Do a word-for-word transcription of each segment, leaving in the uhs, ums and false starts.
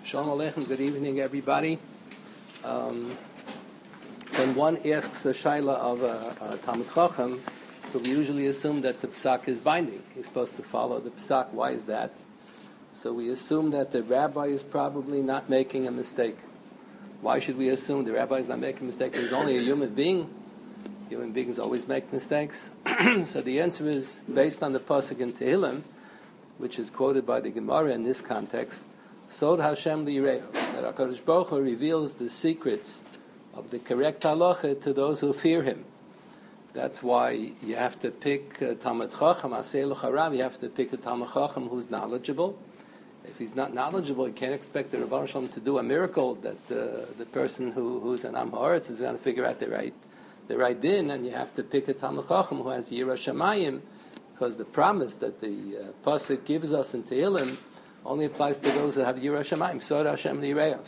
Shalom Aleichem, good evening everybody. Um, when one asks a shaila of a, a Talmid Chacham, so we usually assume that the psak is binding. He's supposed to follow the psak. Why is that? So we assume that the rabbi is probably not making a mistake. Why should we assume the rabbi is not making a mistake? He's only a human being. Human beings always make mistakes. So the answer is based on the pasuk in Tehillim, which is quoted by the Gemara in this context. Sod Hashem li'ireo, that HaKadosh Baruch Hu reveals the secrets of the correct halacha to those who fear Him. That's why you have to pick a Talmid Chacham, Aseh L'charav, you have to pick a Talmid Chacham who's knowledgeable. If he's not knowledgeable, you can't expect the Rebbeinu Shalom to do a miracle that uh, the person who, who's an Am Haaretz is going to figure out the right the right din, and you have to pick a Talmid Chacham who has Yirah Shamayim, because the promise that the uh, pasuk gives us in Tehillim only applies to those that have Yirah Shamayim. Sod Hashem li'ireo.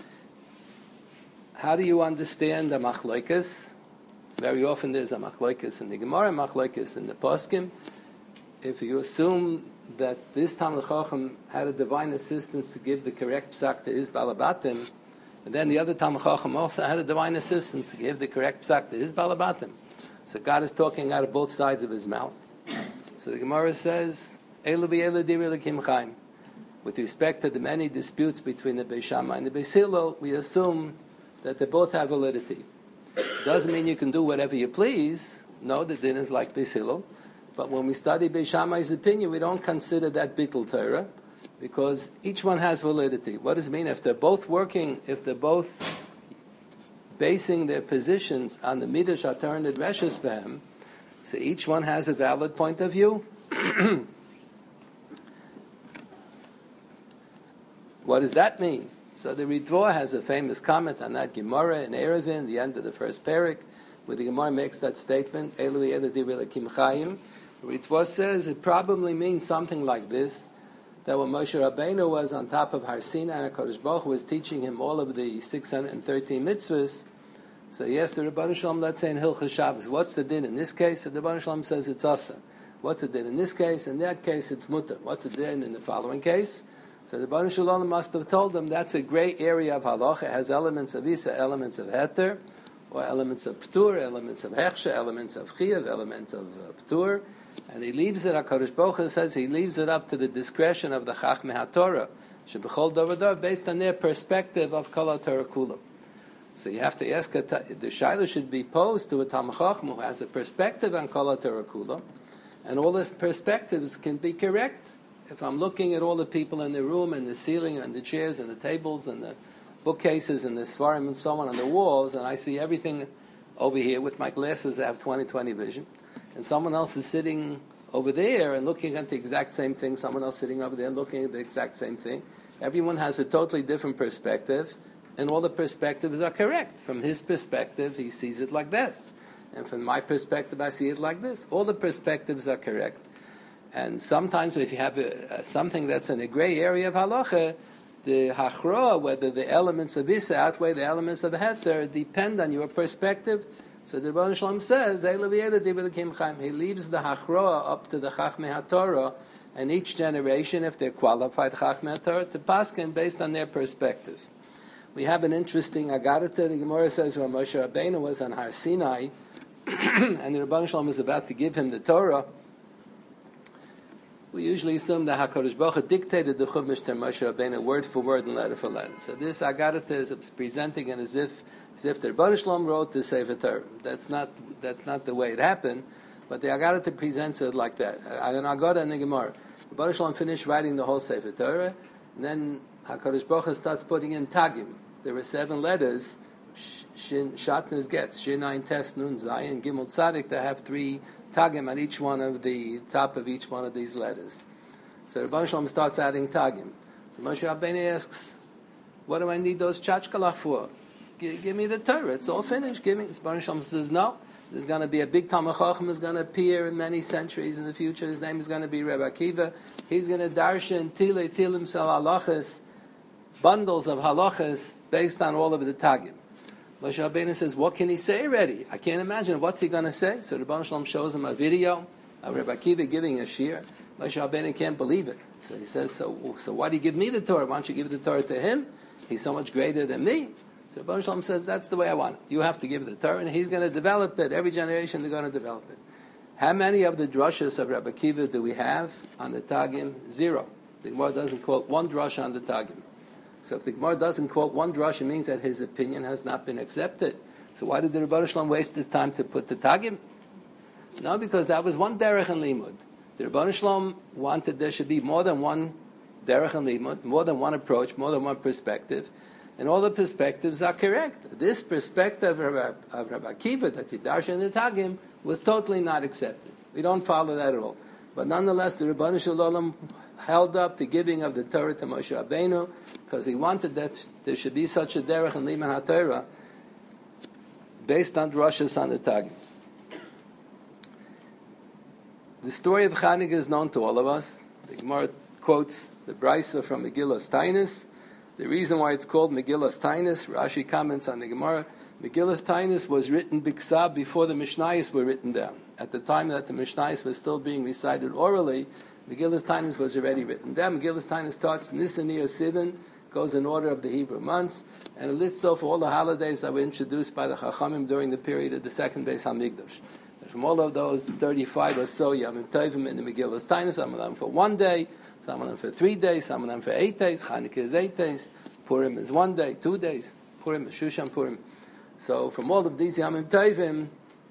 How do you understand the machlokes? Very often there's a machlokes in the Gemara, machlokes in the poskim. If you assume that this Talmid Chacham had a divine assistance to give the correct psak to his balabatim, and then the other Talmid Chacham also had a divine assistance to give the correct psak to his balabatim, so God is talking out of both sides of his mouth. So the Gemara says, Elu v'elu diri l'kim chaim. With respect to the many disputes between the Beis Shammai and the Beis Hillel, we assume that they both have validity. Doesn't mean you can do whatever you please. No, the din is like Beis Hillel. But when we study Beis Shammai's opinion, we don't consider that bittul Torah, because each one has validity. What does it mean? If they're both working, if they're both basing their positions on the midrash atar and the dreshes behem, so each one has a valid point of view. What does that mean? So the Ritva has a famous comment on that Gemara in Erevin, the end of the first parak, where the Gemara makes that statement, Elu v'elu diri l'kim chayim. Ritva says it probably means something like this, that when Moshe Rabbeinu was on top of Har Sinai and HaKadosh Baruch Hu was teaching him all of the six hundred thirteen mitzvahs, so he asked the Rebbeinu Shalom, let's say in Hilchos Shabbos, what's the din in this case? So the Rebbeinu Shalom says it's asa. What's the din in this case? In that case, it's mutter. What's the din in the following case? So the Rebbeinu Shalom must have told them that's a gray area of halacha. It has elements of isa, elements of heter, or elements of ptur, elements of hechsha, elements of chiyav, elements of uh, ptur, and he leaves it, HaKadosh Baruch Hu says, he leaves it up to the discretion of the Chachmei HaTorah, shebechol davar davar, based on their perspective of Kol HaTorah Kulam. So you have to ask, a, the shaila should be posed to a Talmid Chacham who has a perspective on Kol HaTorah Kulam, and all his perspectives can be correct. If I'm looking at all the people in the room and the ceiling and the chairs and the tables and the bookcases and the svarim and so on on the walls, and I see everything over here with my glasses, I have twenty twenty vision, and someone else is sitting over there and looking at the exact same thing, someone else sitting over there and looking at the exact same thing. Everyone has a totally different perspective, and all the perspectives are correct. From his perspective, he sees it like this, and from my perspective, I see it like this. All the perspectives are correct. And sometimes if you have a, something that's in a gray area of halacha, the hachra, whether the elements of isa outweigh the elements of heter, depend on your perspective. So the Rebbeinu Shalom says, Elu v'elu diri l'kim chayim. He leaves the hachra up to the Chachmei HaTorah, and each generation, if they're qualified Chachmei HaTorah, to paskin based on their perspective. We have an interesting agarata. The Gemara says when Moshe Rabbeinu was on Har Sinai, and the Rebbeinu Shalom was about to give him the Torah, we usually assume that HaKadosh Baruch Hu dictated the Chumash to Moshe Rabbeinu word for word and letter for letter. So this Agarata is presenting it as if as if the Rebbeinu Shalom wrote the Sefer Torah. That's not that's not the way it happened, but the Agarata presents it like that. An Agarata in the Gemara, the Rebbeinu Shalom finished writing the whole Sefer Torah, and then HaKadosh Baruch Hu starts putting in Tagim. There were seven letters. Shin Shatnez gets Shin Ayin Tes Nun Zayin Gimel Tzadik. They have three tagim on each one of the top of each one of these letters. So Rebbeinu Shalom starts adding tagim. So Moshe Rabbeinu asks, "What do I need those chachkalach for? G- give me the Torah. It's all finished. Give me." Rebbeinu Shalom says, "No. There's going to be a big Talmid Chacham who's going to appear in many centuries in the future. His name is going to be Rebbe Akiva. He's going to darshan tilei tilim sel halachas, bundles of halachas based on all of the tagim." Moshe Rabbeinu says, what can he say already? I can't imagine. What's he going to say? So the Rebbeinu Shalom shows him a video of Rebbe Akiva giving a shir. Moshe Rabbeinu can't believe it. So he says, so, so why do you give me the Torah? Why don't you give the Torah to him? He's so much greater than me. So Baruch Shalom says, that's the way I want it. You have to give the Torah, and he's going to develop it. Every generation, they're going to develop it. How many of the drashas of Rabbi Akiva do we have on the Tagim? Zero. The Gemara doesn't quote one drasha on the Tagim. So if the Gemara doesn't quote one drasha, it means that his opinion has not been accepted. So why did the Rebbe Shalom waste his time to put the Tagim? No, because that was one derech and limud. The Rebbe Shalom wanted there should be more than one derech and limud, more than one approach, more than one perspective, and all the perspectives are correct. This perspective of Rabbi, of Rabbi Akiva that he darshan in the Tagim was totally not accepted. We don't follow that at all. But nonetheless, the Rebbe Shalom held up the giving of the Torah to Moshe Rabbeinu because he wanted that there should be such a derech and limud HaTorah based on drashas on the Tagim. The story of Chanukah is known to all of us. The Gemara quotes the Brisa from Megillas Tainus. The reason why it's called Megillas Tainus, Rashi comments on the Gemara, Megillas Tainus was written b'ksav before the Mishnayos were written down. At the time that the Mishnayos was still being recited orally, Megillas Tainus was already written down. Megillas Tainus starts Nisan Iyar Sivan, goes in order of the Hebrew months, and it lists off all the holidays that were introduced by the Chachamim during the period of the second Beis Hamikdash. From all of those thirty-five or so Yamim Tovim in the Megillas Tainus, some of them for one day, some of them for three days, some of them for eight days. Chanukah is eight days. Purim is one day, two days. Purim is Shushan Purim. So from all of these Yamim Tovim,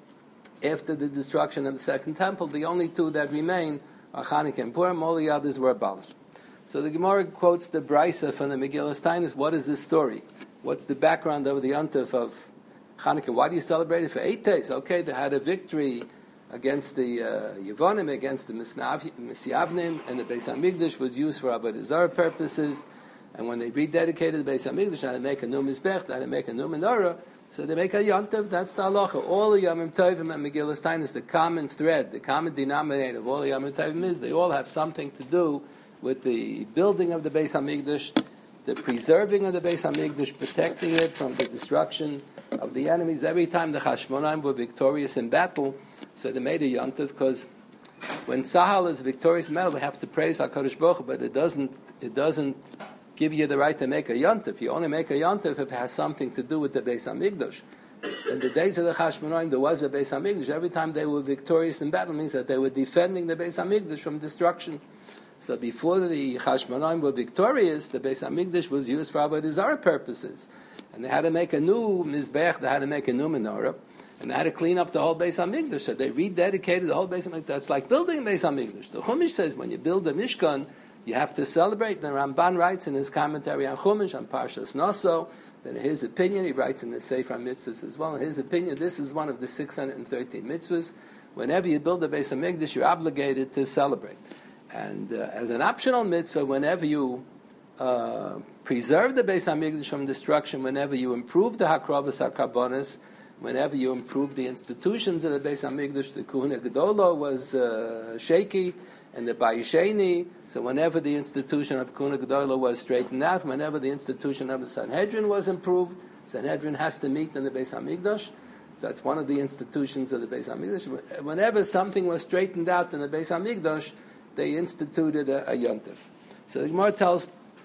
after the destruction of the second temple, the only two that remain are Chanukah and Purim. All the others were abolished. So the Gemara quotes the Brisa from the Megillas Tainus. What is this story? What's the background of the Yontif of Chanukah? Why do you celebrate it for eight days? Okay, they had a victory against the uh, Yevonim, against the Misyavnim, and the Beis HaMikdash was used for Avodah Zarah purposes. And when they rededicated the Beis HaMikdash, they had to make a new Mizbech, they had to make a new Menorah, so they make a Yontif. That's the halacha. All the Yomim Tovim and Megillas Tainus, the common thread, the common denominator of all the Yomim Tovim is they all have something to do with the building of the Beis HaMikdash, the preserving of the Beis HaMikdash, protecting it from the destruction of the enemies. Every time the Hashmonaim were victorious in battle, so they made a Yontif, because when Sahal is victorious in battle, we have to praise HaKadosh Baruch Hu, but it doesn't, it doesn't give you the right to make a Yontif. You only make a Yontif if it has something to do with the Beis HaMikdash. In the days of the Hashmonaim, there was a Beis HaMikdash. Every time they were victorious in battle means that they were defending the Beis HaMikdash from destruction. So before the Hashmonaim were victorious, the Beis HaMikdash was used for Avodah Zarah purposes. And they had to make a new Mizbech, they had to make a new Menorah, and they had to clean up the whole Beis HaMikdash. So they rededicated the whole Beis HaMikdash. That's like building Beis HaMikdash. The Chumash says when you build a Mishkan, you have to celebrate. The Ramban writes in his commentary on Chumash, on Parshas Naso, that in his opinion, he writes in the Sefer Mitzvahs as well, in his opinion, this is one of the six hundred thirteen mitzvahs. Whenever you build a Beis HaMikdash, you're obligated to celebrate. And uh, as an optional mitzvah, whenever you uh, preserve the Beis HaMikdash from destruction, whenever you improve the Hakravas HaKarbonis, whenever you improve the institutions of the Beis HaMikdash, the Kuhuna Gedola was uh, shaky, and the Bayisheni, so whenever the institution of Kuhuna Gedola was straightened out, whenever the institution of the Sanhedrin was improved, Sanhedrin has to meet in the Beis HaMikdash. That's one of the institutions of the Beis HaMikdash. Whenever something was straightened out in the Beis HaMikdash, they instituted a, a Yontif. So the Gemara tells,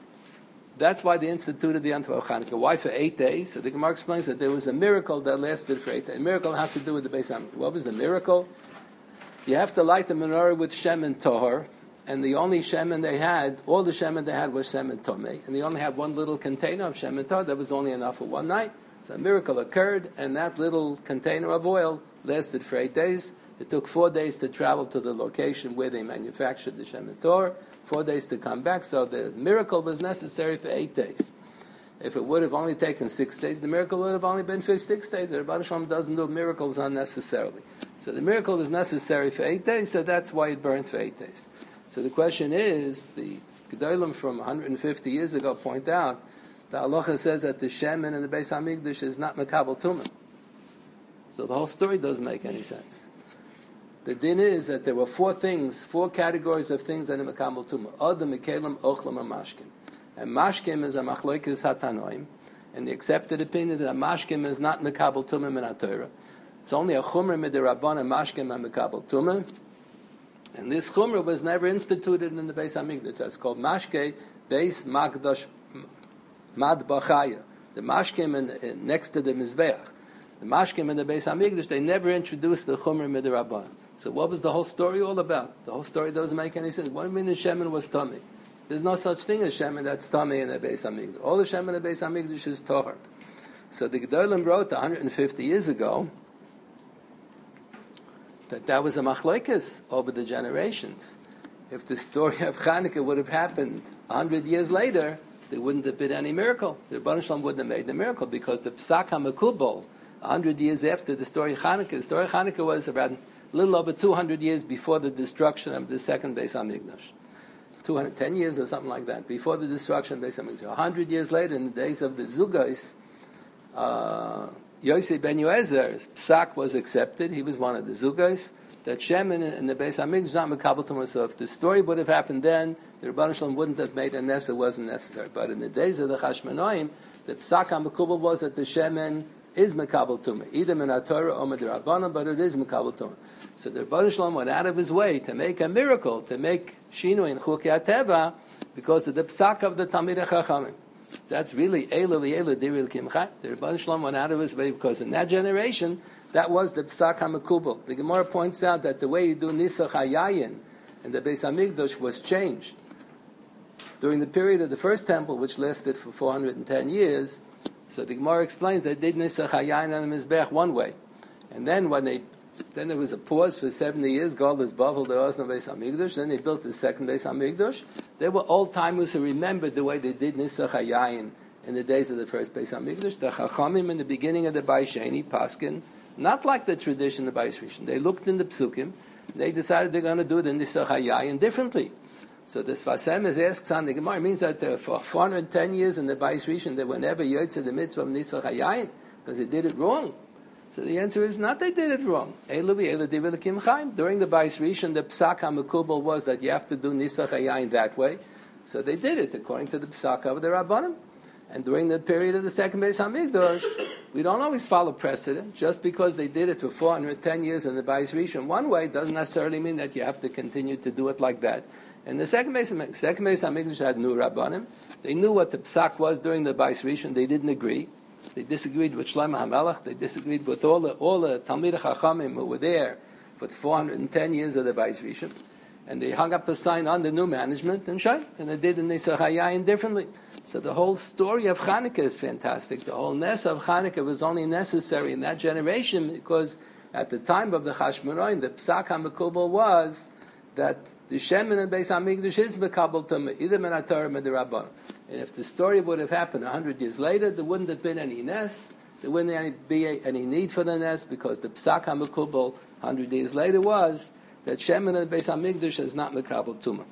that's why they instituted the Yontif of Chanukah. Why for eight days? So the Gemara explains that there was a miracle that lasted for eight days. A miracle had to do with the Beis HaMikdash. What was the miracle? You have to light the menorah with Shemen Tohar, and the only Shemen they had, all the Shemen they had was Shemen Tomei, and they only had one little container of Shemen Tohar that was only enough for one night. So a miracle occurred, and that little container of oil lasted for eight days. It took four days to travel to the location where they manufactured the Shemen Tohar, four days to come back, so the miracle was necessary for eight days. If it would have only taken six days, the miracle would have only been for six days. The Rebbe Shalom doesn't do miracles unnecessarily. So the miracle was necessary for eight days, so that's why it burned for eight days. So the question is, the Gedolim from one hundred fifty years ago point out, the halacha says that the Shemen in the Beis HaMikdash is not Mekabel Tumah. So the whole story doesn't make any sense. The din is that there were four things, four categories of things that are Mekabel Tumah. Adam, Mekelim, Ochlam, and Mashkim. And Mashkim is a Machlokes Hatanoim, and the accepted opinion that a Mashkim is not Mekabel Tumah min HaTorah. It's only a Chumrah Midirabban and Mashkim and Mekabel Tumah. And this chumrah was never instituted in the Beis Hamikdash. That's called mashke Beis Magdash Madbachaya. The mashkim in, in, next to the mizbeach. The mashkim in the Beis Hamikdash, they never introduced the chumrah midrabban. So what was the whole story all about? The whole story doesn't make any sense. What do you mean the shemen was tummy? There's no such thing as shemen that's tummy in the Beis Hamikdash. All the shemen in the Beis Hamikdash is tahor. So the Gedolim wrote one hundred fifty years ago that that was a machlokes over the generations. If the story of Chanukah would have happened one hundred years later, there wouldn't have been any miracle. The Rebbeinu Shalom wouldn't have made the miracle because the Psak HaMekubal, one hundred years after the story of Chanukah, the story of Chanukah was around a little over two hundred years before the destruction of the second Beis Hamikdash. two hundred ten years or something like that, before the destruction of Beis Hamikdash. one hundred years later, in the days of the Zugais, uh, Yosef ben Yoezer's Psak was accepted. He was one of the Zugais. That Shemin in the Beis Hamikdash is not Mekabel Tumah. So if the story would have happened then, the Rebbeinu Shalom wouldn't have made a nes, it wasn't necessary. But in the days of the Chashmonaim, the Psak HaMekubal was that the Shemin is Mekabel Tumah. Either Min HaTorah or Midrabanan, but it is Mekabel Tumah. So the Rebbeinu Shalom went out of his way to make a miracle, to make Shinu in Chukei HaTeva, because of the Psak of the Talmidei Chachamim. That's really Eilu V'Eilu Diril Kimcha. The Rebbeinu Shalom went out of his way because in that generation, that was the Psak HaMekubal. The Gemara points out that the way you do Nisach HaYayin in the Beis Hamikdash was changed. During the period of the first temple, which lasted for four hundred ten years, so the Gemara explains they did Nisach HaYayin on the Mizbech one way. And then when they, then there was a pause for seventy years, Golus Bavel, there was no Beis Hamikdash, then they built the second Beis Hamikdash. They were old-timers who remembered the way they did Nisach HaYayin in the days of the first Beis Hamikdash. The Chachamim in the beginning of the Bayis Sheni, Paskin, not like the tradition of the Bayis Rishon. They looked in the Psukim, they decided they're going to do the Nisach HaYayin differently. So the Sfas Emes asks on the Gemara, means that uh, for four hundred ten years in the Bayis Rishon, they were never Yotze the mitzvah of Nisach HaYayin, because they did it wrong. So the answer is not they did it wrong. During the Bayis Rishon, the Psak HaMekubal was that you have to do Nisach HaYayin that way. So they did it according to the Psak of the Rabbanim. And during the period of the second Beis Hamikdash, we don't always follow precedent. Just because they did it for four hundred ten years in the Bayis Rishon one way doesn't necessarily mean that you have to continue to do it like that. And the second Beis Hamikdash, second Beis Hamikdash had new Rabbanim. They knew what the Psak was during the Bayis Rishon. They didn't agree. They disagreed with Shlomo HaMelech. They disagreed with all the all the Talmidei Chachamim who were there for the four hundred ten years of the Bayis Rishon. And they hung up a sign on the new management and shut. And they did the Nisach HaYayin differently. So the whole story of Chanukah is fantastic. The whole Nes of Chanukah was only necessary in that generation because at the time of the Chashmonaim, the Psak HaMekubal was that the Shemin and Beis Hamikdash is Mekabel Tumah, either Min HaTorah or Midrabanan. And if the story would have happened a hundred years later, there wouldn't have been any Nes, there wouldn't be any need for the Nes, because the Psak HaMekubal a hundred years later was that Shemin and Beis Hamikdash is not Mekabel Tumah.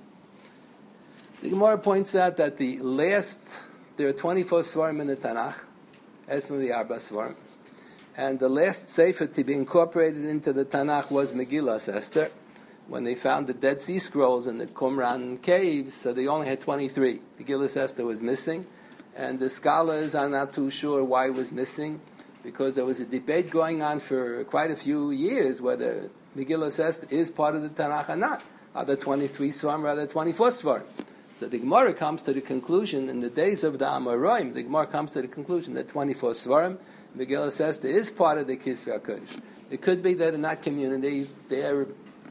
The Gemara points out that the last, there are twenty-four Svarim in the Tanakh, Esmei Arba Svarim, and the last Sefer to be incorporated into the Tanakh was Megillas Esther. When they found the Dead Sea Scrolls in the Qumran caves, so they only had twenty-three. Megillas Esther was missing, and the scholars are not too sure why it was missing, because there was a debate going on for quite a few years whether Megillas Esther is part of the Tanakh or not. Are there twenty-three Svarim or are there twenty-four Svarim? So the Gemara comes to the conclusion, in the days of the Amoraim, the Gemara comes to the conclusion that twenty-four Svarim, Megillas Esther is part of the Kisvei HaKodesh. It could be that in that community, their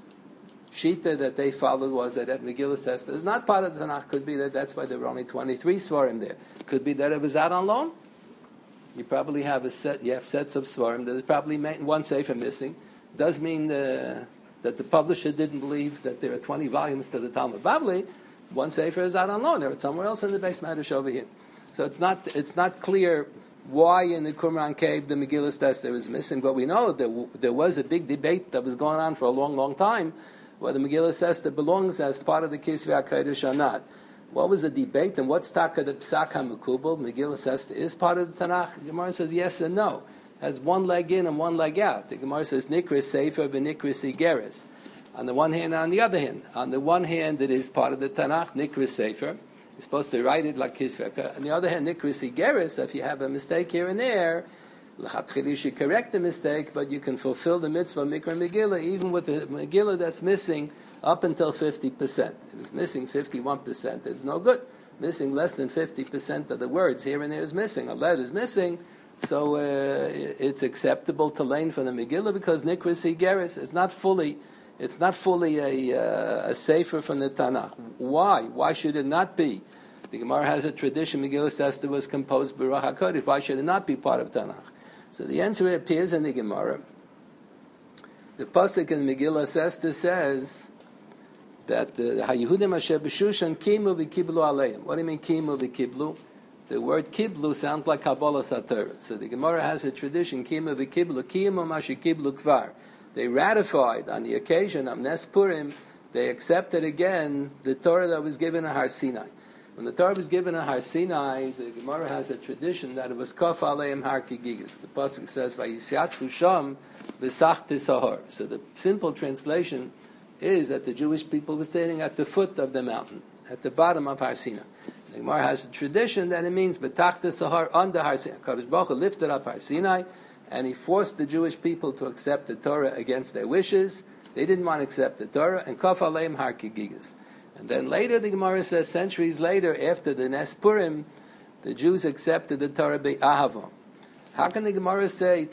Shita that they followed was that Megillas Esther is not part of the Tanakh. Could be that that's why there were only twenty-three Svarim there. Could be that it was out on loan. You probably have a set, you have sets of Svarim. There's probably one Sefer missing. Does mean the, that the publisher didn't believe that there are twenty volumes to the Talmud Bavli. One Sefer is out on loan, or it's somewhere else in the Beis Medrash over here. So it's not it's not clear why in the Qumran cave the Megillas Esther is missing. But we know there, there was a big debate that was going on for a long, long time whether Megillas Esther belongs as part of the Kisvei HaKodesh or not. What was the debate, and what's taka the Psak HaMekubal? Megillas Esther is part of the Tanakh. The Gemara says yes and no. Has one leg in and one leg out. The Gemara says Nikris Sefer v'Nikris Igeres. On the one hand and on the other hand. On the one hand, it is part of the Tanakh, Nikris Sefer. You're supposed to write it like Kisvei. On the other hand, Nikris Igeres, so if you have a mistake here and there, l'chatchila you should correct the mistake, but you can fulfill the mitzvah of Mikra Megillah, even with the Megillah that's missing up until fifty percent. If it's missing fifty-one percent, it's no good. Missing less than fifty percent of the words here and there is missing. A letter is missing, so uh, it's acceptable to lane from the Megillah because Nikras Igeris. It's not fully, it's not fully a, uh, a sefer from the Tanakh. Why? Why should it not be? The Gemara has a tradition. Megillah Esther was composed by Ruach HaKodesh. Why should it not be part of Tanakh? So the answer appears in the Gemara. The pasuk in Megillah Esther says that the Hayehudim Asher B'Shushan Kimu v'Kiblu Aleim. What do you mean Kimu v'Kiblu? The word Kiblu sounds like Kabbalah Satorah. So the Gemara has a tradition Kimu v'Kiblu Kimu Mashe Kiblu Kvar. They ratified on the occasion of Nes Purim. They accepted again the Torah that was given at Har Sinai. When the Torah was given at Har Sinai, the Gemara has a tradition that it was Kaf Aleim Har Kigigas. The pasuk says Vayisyatzu Sham V'Sach Tisahar. So the simple translation is that the Jewish people were standing at the foot of the mountain, at the bottom of Har Sinai. The Gemara has a tradition that it means B'Tach Tisahar under Har Sinai. Kadosh Baruch Hu lifted up Har Sinai, and he forced the Jewish people to accept the Torah against their wishes. They didn't want to accept the Torah, and Kaf Aleim Har Kigigas. And then later, the Gemara says, centuries later, after the Nes Purim, the Jews accepted the Torah be'ahava. How can the Gemara say,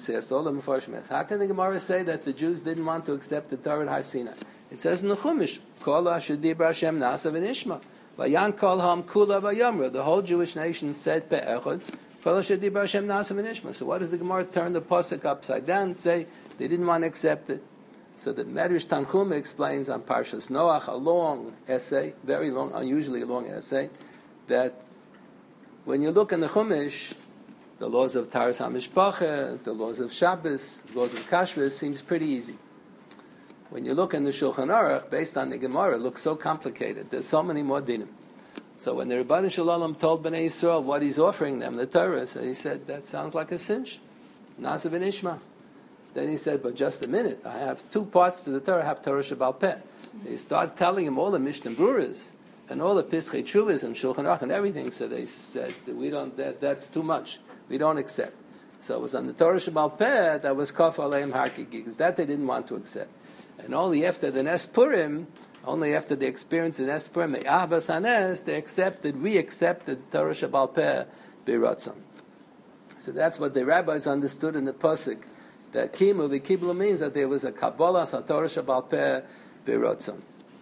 how can the Gemara say that the Jews didn't want to accept the Torah at Har Sinai? It says in the Chumash, Kol Asher Dibra Hashem Nasa v'Nishma, Vayan Kol Ham Kula Vayamra. The whole Jewish nation said Pe'echad, Kol Asher Dibra Hashem Nasa v'Nishma. So what does the Gemara turn the pasuk upside down and say they didn't want to accept it? So the Medrash Tanchuma explains on Parshas Noach, a long essay, very long, unusually a long essay, that when you look in the Chumash, the laws of Taras HaMishpacha, the laws of Shabbos, the laws of Kashrus seems pretty easy. When you look in the Shulchan Aruch, based on the Gemara, it looks so complicated. There's so many more dinim. So when the Rebbeinu Shalom told Bnei Yisrael what he's offering them, the Torah, so he said, that sounds like a cinch. Nasa v'nishma. Then he said, but just a minute, I have two parts to the Torah, I have Torah Shabbal Peh. So he started telling him all the Mishnah Bruras and all the Pischei Tshuvas and Shulchan Aruch and everything. So they said, we don't, that, that's too much. We don't accept. So it was on the Torah Shabbal Peh that was Kaf Aleim Har Kigigas, because that they didn't want to accept. And only after the Nes Purim, only after they experienced the Nes Purim, Ahbas HaNes, they accepted, re-accepted the Torah Shabbal Peh B'Ratzon. So that's what the rabbis understood in the pasuk, that Kimu v'Kiblu means that there was a Kabbalah Satorah Shabbal Peh B'Ratzon.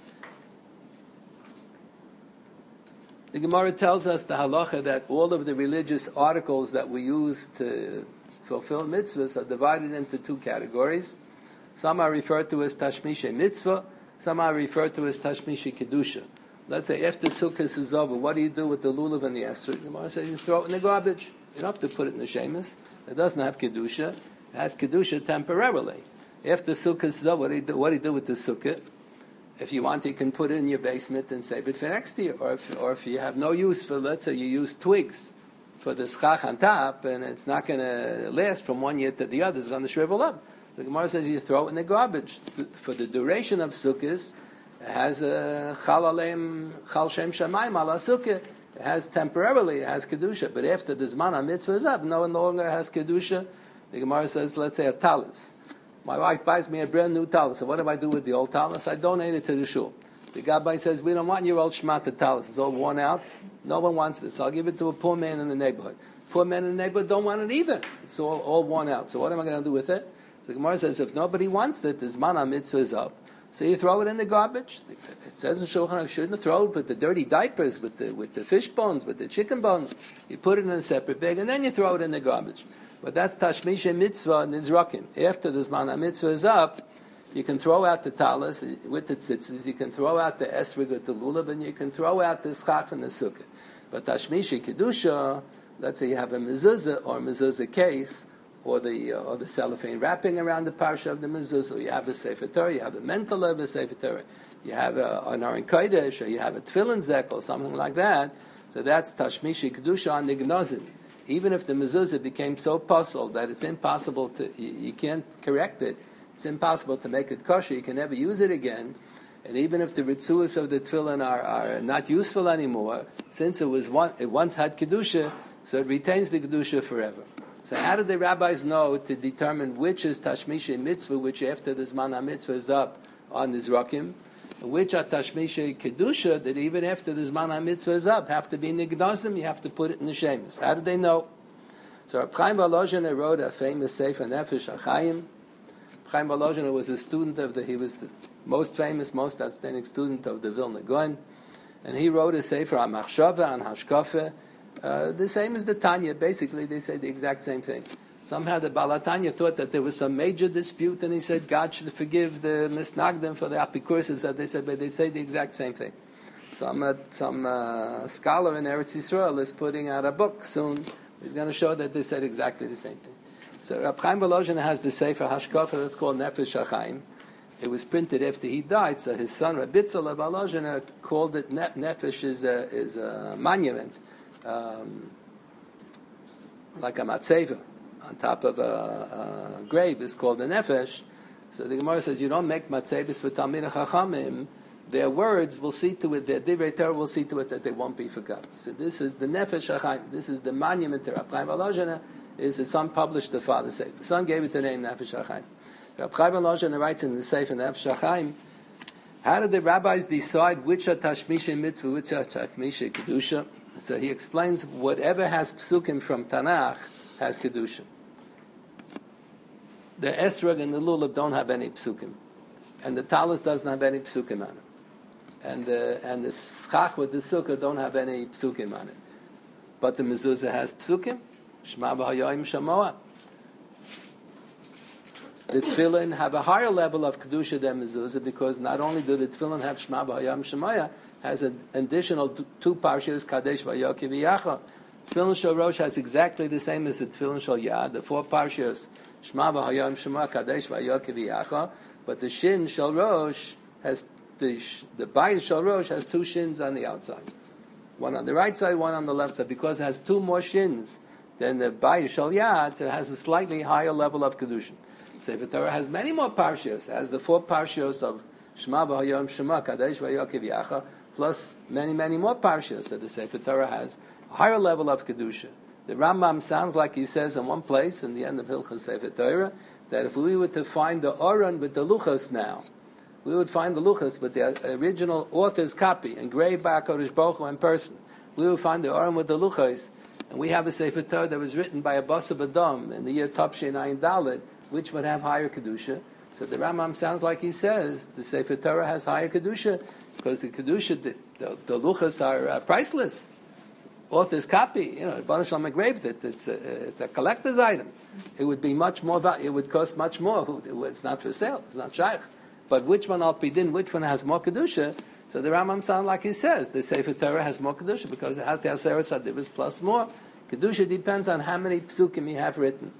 The Gemara tells us the halacha that all of the religious articles that we use to fulfill mitzvahs are divided into two categories. Some are referred to as Tashmishe Mitzvah, some are referred to as Tashmishe Kedusha. Let's say after Sukkot is over, what do you do with the lulav and the esrog? The Gemara says you throw it in the garbage. You don't have to put it in the shemus. It doesn't have Kedusha. It has Kedusha temporarily. After Sukkot is over, what do you do, what do, you do with the Sukkot? If you want, you can put it in your basement and save it for next year. Or if, or if you have no use for, let's say you use twigs for the schach on top, and it's not going to last from one year to the other, it's going to shrivel up. The Gemara says you throw it in the garbage. For the duration of Sukkot, it has a chal aleim, chal shem shamayim ala Sukkot. It has temporarily, it has Kedusha. But after the Zman HaMitzvah is up, no longer has Kedusha. The Gemara says, let's say a talis. My wife buys me a brand new talis. So what do I do with the old talis? I donate it to the shul. The Gabbai says, we don't want your old shmata talis. It's all worn out. No one wants it. So I'll give it to a poor man in the neighborhood. Poor men in the neighborhood don't want it either. It's all, all worn out. So what am I going to do with it? So the Gemara says, if nobody wants it, the Zman HaMitzvah is up. So you throw it in the garbage. It says in Shulchan Aruch, you shouldn't throw it with the dirty diapers, with the with the fish bones, with the chicken bones. You put it in a separate bag, and then you throw it in the garbage. But that's Tashmisha Mitzvah and Nizrakim. After the Zman HaMitzvah is up, you can throw out the talis with the tzitzis, you can throw out the esrog with the lulav, and you can throw out the schach and the sukkah. But Tashmisha Kedusha, let's say you have a mezuzah or a mezuzah case, or the uh, or the cellophane wrapping around the parsha of the mezuzah, or you have the Sefer Torah, you have the mental of the Sefer Torah, you have a, an Aron Kodesh, or you have a Tefillin Zek, or something like that. So that's Tashmishi Kedusha on Nignozim. Even if the mezuzah became so puzzled that it's impossible to, you, you can't correct it, it's impossible to make it kosher, you can never use it again, and even if the ritzuas of the Tefillin are, are not useful anymore, since it was one, it once had Kedusha, so it retains the Kedusha forever. So how did the rabbis know to determine which is Tashmisha Mitzvah, which after the Zman HaMitzvah is up on Nizrakim? which are Tashmisha Kedusha, that even after the Zman HaMitzvah is up, have to be Nignosim, you have to put it in the Shemus. How did they know? So Reb Chaim Volozhin wrote a famous Sefer Nefesh HaChaim. Chaim Volozhin was a student of the, he was the most famous, most outstanding student of the Vilna Gaon, and he wrote a Sefer on Machshava, on Hashkafa, uh, the same as the Tanya. Basically, they say the exact same thing. Somehow the Baal HaTanya thought that there was some major dispute, and he said God should forgive the Misnagdim for the Apikurses. That they said, but they say the exact same thing. Some uh, some uh, scholar in Eretz Yisrael is putting out a book soon. He's going to show that they said exactly the same thing. So Reb Chaim Volozhin has the Sefer Hashkafa that's called Nefesh HaChaim. It was printed after he died, so his son Rabbi Tzal Volozhin called it ne- Nefesh is a, is a monument, um, like a matzeva on top of a, a grave is called a nefesh. So the Gemara says you don't make matzevis for Talmidei Chachamim. Their words will see to it, their divrei Torah will see to it that they won't be forgotten. So this is the nefesh HaChaim. This is the monument to Reb Chaim Volozhin. Is the son published the father Sefer. The son gave it the name Nefesh HaChaim. Reb Chaim Volozhin writes in the Sefer Nefesh HaChaim, how did the rabbis decide which are Tashmisha Mitzvah, which are Tashmisha Kedusha? So he explains whatever has psukim from Tanakh has Kedusha. The Esrog and the Lulav don't have any psukim. And the Talis doesn't have any psukim on it. And the, and the Schach with the Sukkah don't have any psukim on it. But the Mezuzah has psukim. Shema v'hayoim shamoa. The Tefillin have a higher level of Kedusha than Mezuzah because not only do the Tefillin have Shema v'hayoim shamoa, has an additional two parshas, Kadesh v'Yoki v'Yacha. Tefillin Shel Rosh has exactly the same as the Tefillin Shel Yad, the four parshas, Shema v'Hayom Shema Kadesh v'Yoki v'Yacha, but the Shin Shel Rosh has, the the Bayis Shel Rosh has two shins on the outside. One on the right side, one on the left side, because it has two more shins than the Bayis Shel Yad, it has a slightly higher level of Kedushin. Sefer Torah has many more parshas, it has the four parshas of Shema v'Hayom Shema Kadesh v'Yoki v'Yacha, plus many, many more parshas that the Sefer Torah has a higher level of Kedusha. The Rambam sounds like he says in one place, in the end of Hilchos Sefer Torah, that if we were to find the Oran with the Luchos now, we would find the Luchos with the original author's copy, engraved by HaKadosh Baruch Hu in person. We would find the Oran with the Luchos, and we have a Sefer Torah that was written by a Bas of Adam in the year Topshin Ayin Daled, which would have higher Kedusha. So the Rambam sounds like he says the Sefer Torah has higher Kedusha, because the Kedusha, the, the, the Luchos are uh, priceless. Author's copy, you know, the Baruch Shalom engraved it. It's a, it's a collector's item. It would be much more. It would cost much more. It's not for sale. It's not shaykh. But which one al pidin? Which one has more kedusha? So the Rambam sounds like he says the Sefer Torah has more kedusha because it has the Aseret Sadivas plus more. Kedusha depends on how many psukim you have written.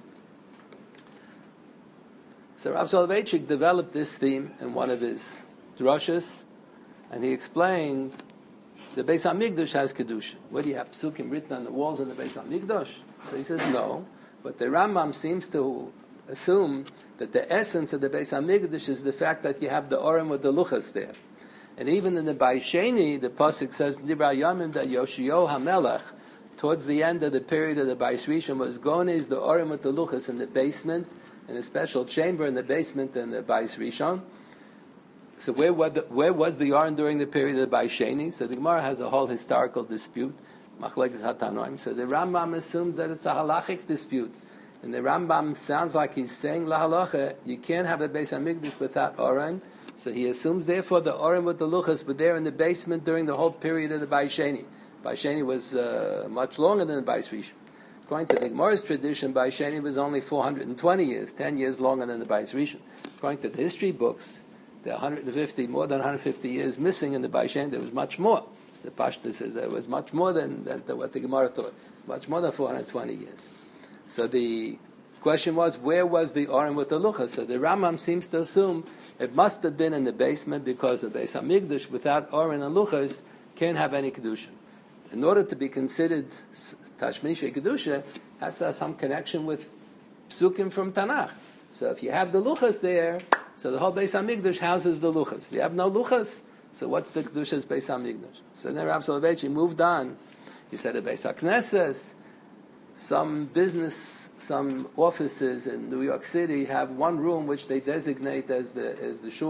So Rav Soloveitchik developed this theme in one of his drushes, and he explained. The Beis HaMikdash has Kedusha. What do you have, psukim written on the walls of the Beis HaMikdash? So he says no, but the Rambam seems to assume that the essence of the Beis HaMikdash is the fact that you have the Orim with the Luchas there. And even in the Baisheni, the Pasuk says, Dibra Yamim da Yoshio HaMelech, towards the end of the period of the Bais Rishon, was Gones, the Orim with the Luchas in the basement, in a special chamber in the basement in the Bais Rishon. So where was, the, where was the Aron during the period of the Baisheni? So the Gemara has a whole historical dispute. Machlekes Hatanoim. So the Rambam assumes that it's a halachic dispute. And the Rambam sounds like he's saying, La halacha, you can't have a Beis HaMikdash without Aron. So he assumes, therefore, the Aron with the Luchas were there in the basement during the whole period of the Baisheni. Baisheni was uh, much longer than the Bais Rishon. According to the Gemara's tradition, Baisheni was only four hundred twenty years, ten years longer than the Bais Rishon. According to the history books, there are one hundred fifty, more than one hundred fifty years missing in the Baishen. There was much more. The Pashta says there was much more than, than, than what the Gemara thought. Much more than four hundred twenty years. So the question was, where was the Aron with the Luchas? So the Rambam seems to assume it must have been in the basement because the Beis HaMikdash without Aron and Luchas can't have any Kedusha. In order to be considered Tashmisha Kedusha, has to have some connection with Psukim from Tanakh. So if you have the Luchas there, so the whole Beis HaMikdash houses the Luchas. If you have no Luchas, so what's the Kedusha's Beis HaMikdash? So then Rav Soloveitchik moved on. He said the Beis HaKnesses, some business, some offices in New York City have one room which they designate as the as the shul.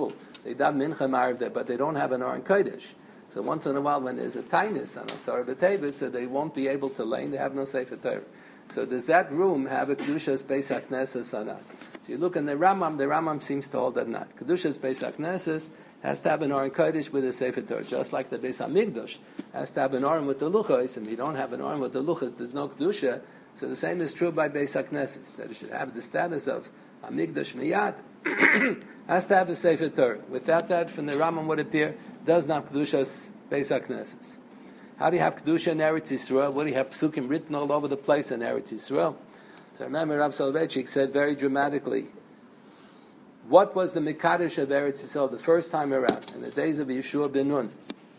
They daven mincha ma'ariv there, but they don't have an Aron Kodesh. So once in a while, when there's a tainus on a Asar B'Tevis, so they won't be able to lay, they have no Sefer Torah. So does that room have a Kedushas Beis HaKnesses or not? So you look in the Rambam, the Rambam seems to hold that not. Kedushas Beis HaKnesses has to have an Aron Kodesh with a Sefer Torah, just like the Beis HaMikdash has to have an Aron with the Luchos, and if you don't have an Aron with the Luchos, there's no Kedusha. So the same is true by Beis HaKnesses, that it should have the status of HaMikdash Miyad, has to have a Sefer Torah. Without that, from the Rambam would appear, does not Kedushas Beis HaKnesses. How do you have Kedusha in Eretz Yisrael? What do you have Psukim written all over the place in Eretz Yisrael? So I remember Rav Soloveitchik said very dramatically, what was the Mekadosh of Eretz Yisrael the first time around, in the days of Yeshua ben Nun?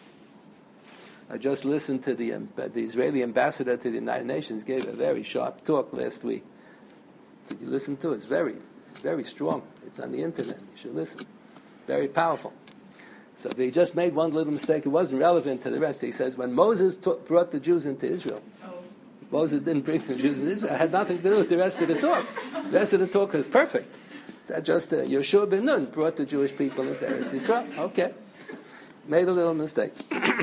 I just listened to the, um, the Israeli ambassador to the United Nations, gave a very sharp talk last week. Did you listen to it? It's very, very strong. It's on the internet. You should listen. Very powerful. So they just made one little mistake. It wasn't relevant to the rest. He says, when Moses t- brought the Jews into Israel, oh. Moses didn't bring the Jews into Israel. It had nothing to do with the rest of the talk. The rest of the talk was perfect. That just uh, Yeshua ben Nun brought the Jewish people into Eretz Yisrael. Okay. Made a little mistake.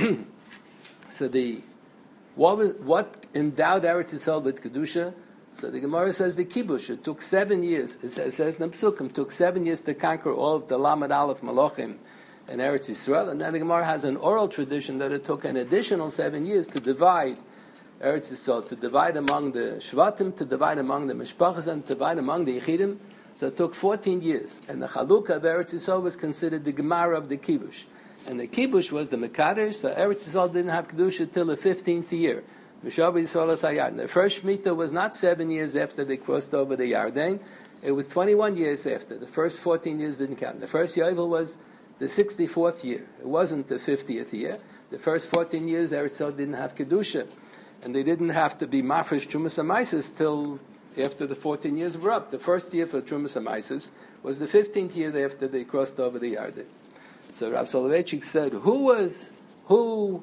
So the what, was, what endowed Eretz Yisrael with Kedusha? So the Gemara says the Kibush, it took seven years. It says, it says in the Psukim, took seven years to conquer all of the Lamed Aleph Malachim in Eretz Yisrael. And then the Gemara has an oral tradition that it took an additional seven years to divide Eretz Yisrael, to divide among the Shvatim, to divide among the Mishpachas, and to divide among the Yechidim. So it took fourteen years. And the Chalukah of Eretz Yisrael was considered the Gemara of the Kibush. And the Kibush was the Mekadosh, so Eretz Yisrael didn't have Kedusha till the fifteenth year. Mishav Yisrael Hasayar. The first Shemitah was not seven years after they crossed over the Yarden. It was twenty-one years after. The first fourteen years didn't count. The first Yovel was the sixty-fourth year. It wasn't the fiftieth year. The first fourteen years, Eretz Yisrael didn't have Kedusha. And they didn't have to be Mafresh Trumas HaMaisos till after the fourteen years were up. The first year for Trumas HaMaisos was the fifteenth year after they crossed over the Yarden. So Rav Soloveitchik said, who was, who,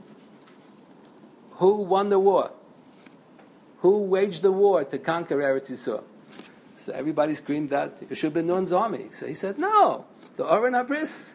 who won the war? Who waged the war to conquer Eretz Yisrael? So everybody screamed out, Yeshua ben Nun's army. So he said, no, the Oren Abris.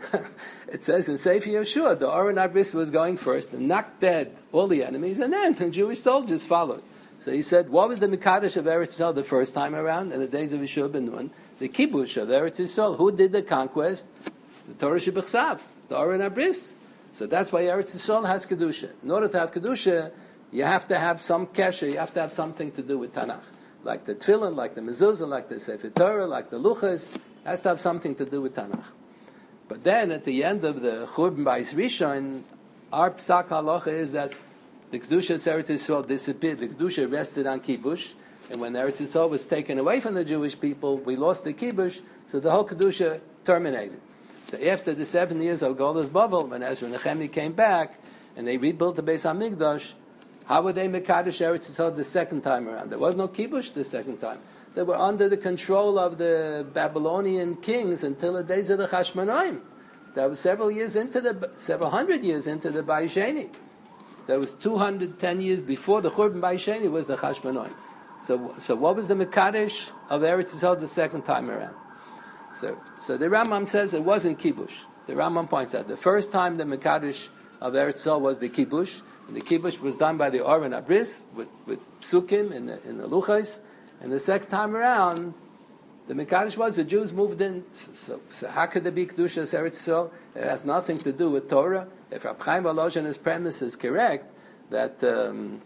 It says in Sefer Yeshua, the Oren Abris was going first and knocked dead all the enemies, and then the Jewish soldiers followed. So he said, what was the Mekadosh of Eretz Yisrael the first time around in the days of Yeshua ben Nun? The Kibush of Eretz Yisrael. Who did the conquest? The Torah Shebechsav, the Oren Abris. So that's why Eretz Yisrael has Kedusha. In order to have Kedusha, you have to have some kesher, you have to have something to do with Tanakh. Like the Tefillin, like the Mezuzah, like the Sefer Torah, like the Luchas, has to have something to do with Tanakh. But then at the end of the Churban Bayis Rishon, our Psak Halacha is that the Kedusha of Eretz Yisrael disappeared. The Kedusha rested on Kibush, and when Eretz Yisrael was taken away from the Jewish people, we lost the Kibush, so the whole Kedusha terminated. So after the seven years of Golus Bavel, when Ezra and Nehemiah came back and they rebuilt the Beis HaMikdash, how were they Mekadosh Eretz Yisrael the second time around? There was no Kibush the second time. They were under the control of the Babylonian kings until the days of the Chashmonaim. That was several years into the, several hundred years into the Bayis Sheni. That was two hundred ten years before the Churban Bayis Sheni was the Chashmonaim. So, so what was the Mekadosh of Eretz Yisrael the second time around? So, so the Rambam says it wasn't Kibush. The Rambam points out the first time the Mekadosh of Eretz Yisrael was the Kibush, and the Kibush was done by the Oren Abris with, with Psukim in the, in the Luchais, and the second time around, the Mekadosh was the Jews moved in. So, so, so how could there be Kedusha of Eretz Yisrael? It has nothing to do with Torah. If Rab Chaim Volozhin's premise is correct, that um,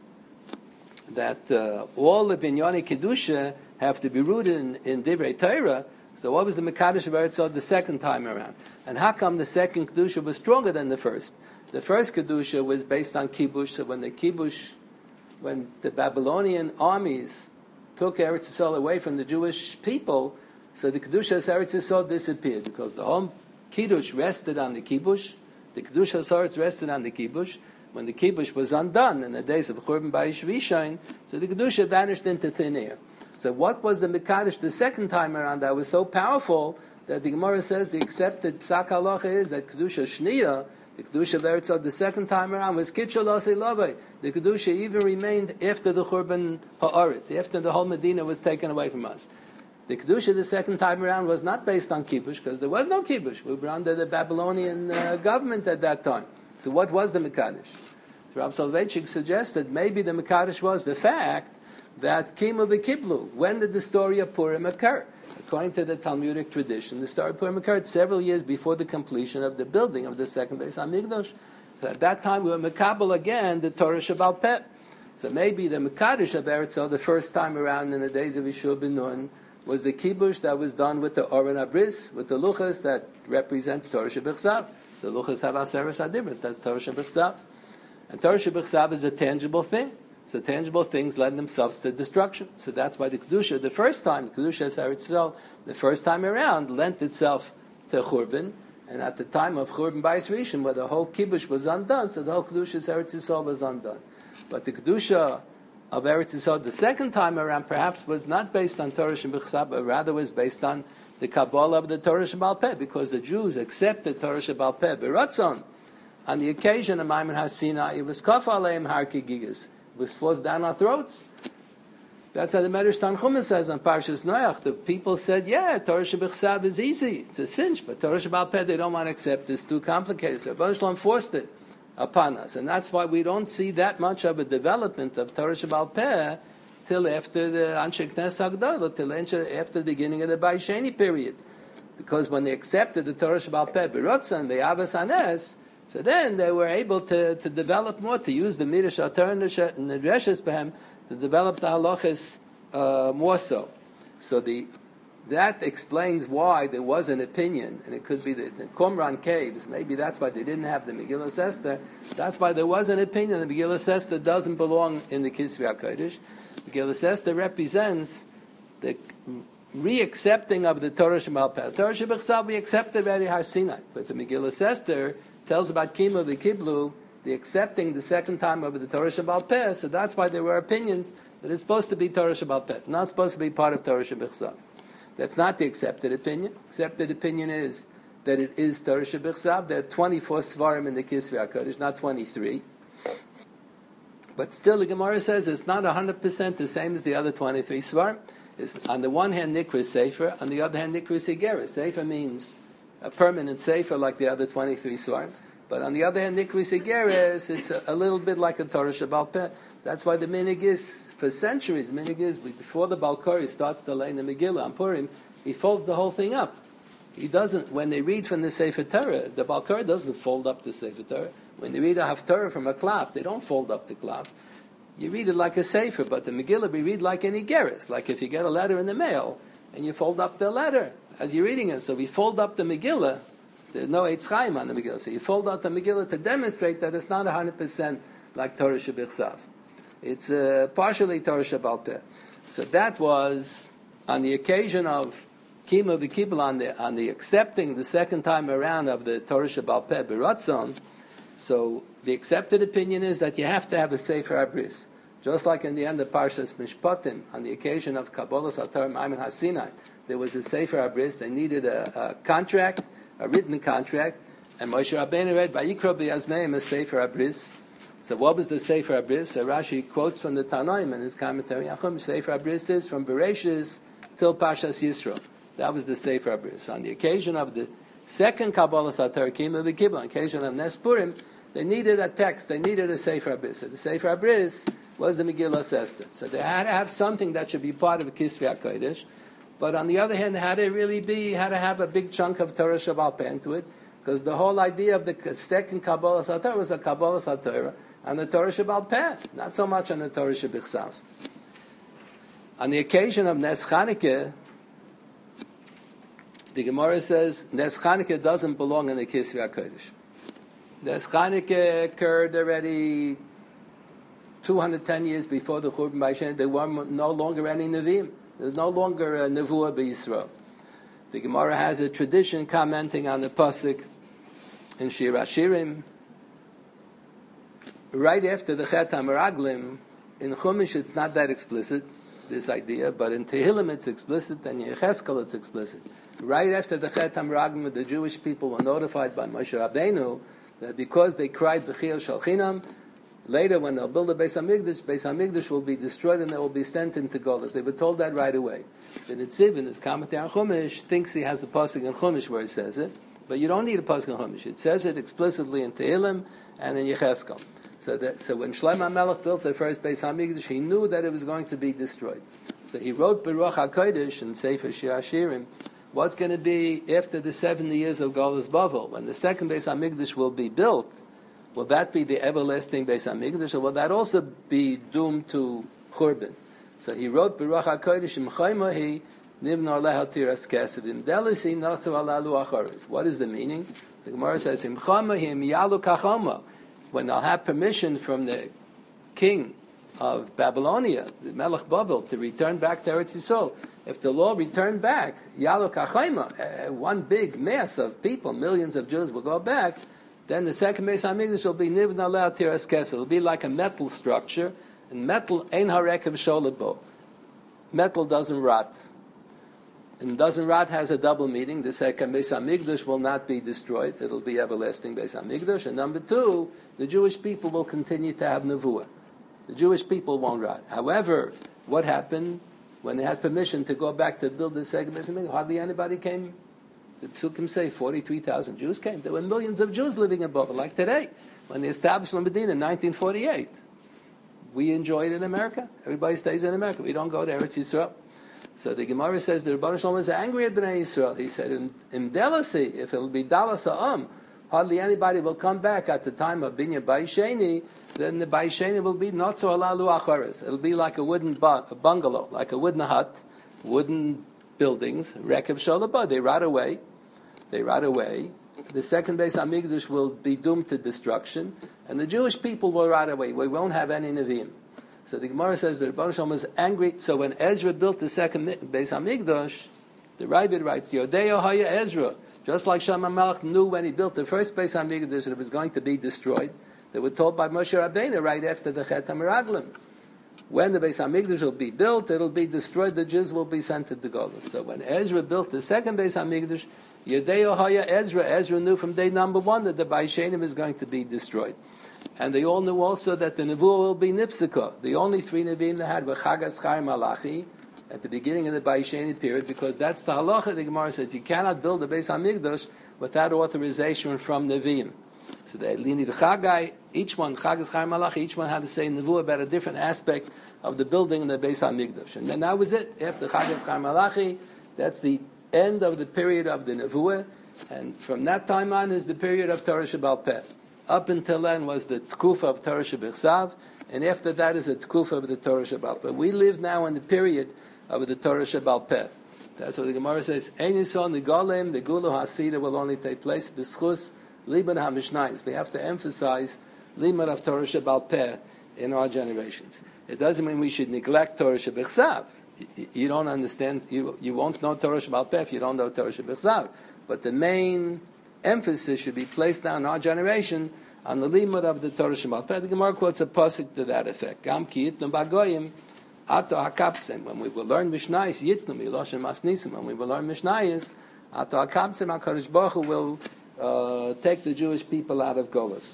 that uh, all the Binyani Kedusha have to be rooted in, in Divrei Torah. So what was the Mekadosh of Eretz Yisrael the second time around? And how come the second Kedusha was stronger than the first? The first Kedusha was based on Kibush, so when the Kibush, when the Babylonian armies took Eretz Yisrael away from the Jewish people, so the Kedusha of Eretz Yisrael disappeared, because the whole Kiddush rested on the Kibush, the Kedusha of Eretz rested on the Kibush. When the Kibush was undone in the days of Churban Bayis Rishon, so the Kedusha vanished into thin air. So what was the Mekadosh the second time around that was so powerful that the Gemara says the accepted Psak Halacha is that Kedusha Shniya, the Kedusha of Eretz Yisrael the second time around, was Kitchel Osei Lavai. The Kedusha even remained after the Churban Ha'aretz, after the whole Medina was taken away from us. The Kedusha the second time around was not based on Kibush, because there was no Kibush. We were under the Babylonian uh, government at that time. So what was the Mekadosh? So Rav Soloveitchik suggested maybe the Mekadosh was the fact that Kimu v'Kiblu. When did the story of Purim occur? According to the Talmudic tradition, the story of Purim occurred several years before the completion of the building of the second Beis Hamikdash. So at that time, we were Mekabel again, the Torah Shabbal Peh. So maybe the Mekadosh of Eretz Yisrael, the first time around in the days of Yeshua ben Nun, was the Kibush that was done with the Oren Abris, with the Luchas that represents Torah Shebechsav. The Luchas have Aseres Adibris, that's Torah Shebechsav. And Torah Shebechsav is a tangible thing. So tangible things lend themselves to destruction. So that's why the Kedusha, the first time, Kedusha is Eretz Yisrael, the first time around, lent itself to Churban. And at the time of Churban Bayis Rishon, where the whole Kibush was undone, so the whole Kedusha is Eretz Yisrael was undone. But the Kedusha of Eretz Yisrael the second time around perhaps was not based on Torah Shebechsav, but rather was based on the Kabbalah of the Torah Shebal Peh, because the Jews accepted Torah Shebal Peh, Beratzon. On the occasion of Maimon HaSinai, it was Kaf Aleim Har Kigigas. It was forced down our throats. That's how the Medrash Tanchuma says on Parshas Noach. The people said, yeah, Torah Shebechsav is easy. It's a cinch, but Torah Shebal Peh, they don't want to accept. It's too complicated. So Rebbeinu Shalom forced it upon us. And that's why we don't see that much of a development of Torah Shebal Peh till after the Anshe Knesset HaGedolah, till after the beginning of the Bayesheni period. Because when they accepted the Torah Shebal Peh, B'rotzan, the Avos Hanes, so then they were able to, to develop more, to use the Midrash Atar and the Dreshes Behem, to develop the halachas uh, more so. So the that explains why there was an opinion, and it could be the, the Qumran caves, maybe that's why they didn't have the Megillah Esther. That's why there was an opinion that the Megillah Esther doesn't belong in the Kisvei HaKodesh. Megillah Esther represents the re-accepting of the Torah Shebal Peh. Torah Shebechsav we accepted already Har Sinai, but the Megillah Esther tells about Kimu v'Kiblu, the accepting the second time of the Torah Shebal Peh, so that's why there were opinions that it's supposed to be Torah Shebal Peh, not supposed to be part of Torah Shebechsav. That's not the accepted opinion. Accepted opinion is that it is Torah Shebechsav. There are twenty-four Svarim in the Kisvei HaKodesh, not twenty-three. But still, the Gemara says it's not one hundred percent the same as the other twenty-three Svarim. It's, on the one hand, Nikra Sefer, on the other hand, Nikra Sigera. Sefer means a permanent Sefer like the other twenty-three Svarim. But on the other hand, Nikra Sigera, it's a, a little bit like a Torah Shebal Peh. That's why the minig is, for centuries, minig is, before the Balkari starts to lay in the Megillah on Purim, he folds the whole thing up. He doesn't, when they read from the Sefer Torah, the Balkari doesn't fold up the Sefer Torah. When they read a Haftarah from a Klaf, they don't fold up the Klaf. You read it like a Sefer, but the Megillah we read like an Igeris, like if you get a letter in the mail, and you fold up the letter as you're reading it. So we fold up the Megillah. There's no Eitz Chaim on the Megillah. So you fold out the Megillah to demonstrate that it's not one hundred percent like Torah Shebechsav. It's uh, partially Torah Shebal Peh. So that was on the occasion of Kimu v'Kibul, on the, on the accepting the second time around of the Torah Shebal Peh, B'Ratzon. So the accepted opinion is that you have to have a Sefer Abris. Just like in the end of Parshas Mishpatim, on the occasion of Kabbalah Satar Maimon HaSinai, there was a Sefer Abris. They needed a, a contract, a written contract, and Moshe Rabbeinu read, Vayikra b'Yazneim a Sefer Abris. So what was the Sefer Abris? So Rashi quotes from the Tanoim in his commentary. Achum, Sefer Abris is from Bereshis till Parshas Yisro. That was the Sefer Abris. On the occasion of the second Kabbalah Satar Kimu v'Kibul, on the occasion of Nes Purim, they needed a text. They needed a Sefer Abris. So the Sefer Abris was the Megillah Esther. So they had to have something that should be part of the Kisvei HaKodesh. But on the other hand, had to really be, had to have a big chunk of Torah Shebal Peh into it, because the whole idea of the second Kabbalah Satar was a Kabbalah Satar on the Torah Shebal Peh, not so much on the Torah Shebechsav. On the occasion of Nes Chanukah, the Gemara says Nes Chanukah doesn't belong in the Kisvei HaKodesh. Nes Chanukah occurred already two hundred ten years before the Churban Bayesheni. There were no longer any Nevi'im. There's no longer a Nevuah b'Yisrael. The Gemara has a tradition commenting on the pasuk in Shir HaShirim. Right after the Chet HaMeraglim, in Chumash it's not that explicit, this idea, but in Tehillim it's explicit, and in Yecheskel it's explicit. Right after the Chet HaMeraglim, the Jewish people were notified by Moshe Rabbeinu that because they cried B'chiyah Shel Chinam, Later, when they'll build a Beis Hamikdash, Beis Hamikdash will be destroyed and they will be sent into Golus. They were told that right away. The Nitziv, in his commentary on Chumash, thinks he has a pasuk in Chumash where it says it, but you don't need a pasuk in Chumash. It says it explicitly in Tehillim and in Yecheskel. So, that, so when Shlomo HaMelech built the first Beis Hamikdash, he knew that it was going to be destroyed. So he wrote Baruch HaKodesh in Sefer Shir Hashirim, what's going to be after the seventy years of Golus Bavel, when the second Beis Hamikdash will be built. Will that be the everlasting Beis Hamikdash, or will that also be doomed to Churban? So he wrote Baruch HaKodesh Im Chaymahi Nivna Leha Tiras Kesev Im Delisi Natsu Alalu Acharis. What is the meaning? The Gemara says Im Chaymahi Im Yalu Kachama. When they'll have permission from the king of Babylonia, the Melech Bavel, to return back to Eretz Yisrael. If the law returned back, Yalu Kachayma, uh, one big mass of people, millions of Jews will go back. Then the second Beis Hamikdash will be Nivna Leha Tiras Kesev. It'll be like a metal structure. And metal, ein harekev sholabo. Metal doesn't rot. And doesn't rot has a double meaning. The second Beis Hamikdash will not be destroyed. It'll be everlasting Beis Hamikdash. And number two, the Jewish people will continue to have nevuah. The Jewish people won't rot. However, what happened when they had permission to go back to build the second Beis Hamikdash? Hardly anybody came. The Psukim say forty-three thousand Jews came. There were millions of Jews living in Babel, like today, when they established Medina in nineteen forty-eight. We enjoy it in America. Everybody stays in America. We don't go to Eretz Yisrael. So the Gemara says the Rebbeinu Shalom was angry at Bnei Yisrael. He said, in, in Delasi, if it will be Dalas Ha'am, hardly anybody will come back at the time of Binya Bayisheni, then the Bayisheni will be not so alalu acharis. It'll be like a wooden bu- a bungalow, like a wooden hut, wooden buildings, Rekev Sholabah. They rot away. They rot away. The second Beis Hamikdash will be doomed to destruction, and the Jewish people will rot away. We won't have any Nevi'im. So the Gemara says that Rebbeinu Shalom was angry. So when Ezra built the second Beis Hamikdash, the Ravid writes, Yodeo Haya Ezra. Just like Shlomo HaMelech knew when he built the first Beis Hamikdash that it was going to be destroyed, they were told by Moshe Rabbeinu right after the Chet HaMeraglim. When the Beis Hamikdash will be built, it will be destroyed, the Jews will be sent to the Golus. So when Ezra built the second Beis Hamikdash, Yedeo Haya Ezra, Ezra knew from day number one that the Baishenim is going to be destroyed. And they all knew also that the Nevuah will be Nipsika. The only three Nevi'im they had were Chagas Chai Malachi at the beginning of the Baisheni period, because that's the halacha. The Gemara says you cannot build a Beis Hamikdash without authorization from Nevi'im. So they needed Chagai, each one, Chagas Chai Malachi, each one had to say Nevuah about a different aspect of the building in the Beis Hamikdash. And then that was it. After Chagas Chai Malachi, that's the end of the period of the Nevuah, and from that time on is the period of Torah Shebal Peh. Up until then was the Tkufa of Torah Shebechsav, and after that is the Tkufa of the Torah Shebal Peh. We live now in the period of the Torah Shebal Peh. That's what the Gemara says. Ein yison the golem, the gulu hasida will only take place b'schus liban hamishnayis. We have to emphasize limud of Torah Shebal Peh in our generation. It doesn't mean we should neglect Torah Shebechsav. You don't understand, you, you won't know Torah Shebal Peh if you don't know Torah Shebechsav. But the main emphasis should be placed now in our generation on the limud of the Torah Shebal Peh. The Gemara quotes a pasuk to that effect. Gam ki yitnu bagoyim ato hakapsem. When we will learn Mishnayos, yitnu miloshem masnisim. When we will learn Mishnayos, ato hakapsem, HaKadosh Baruch Hu will uh, take the Jewish people out of Golus.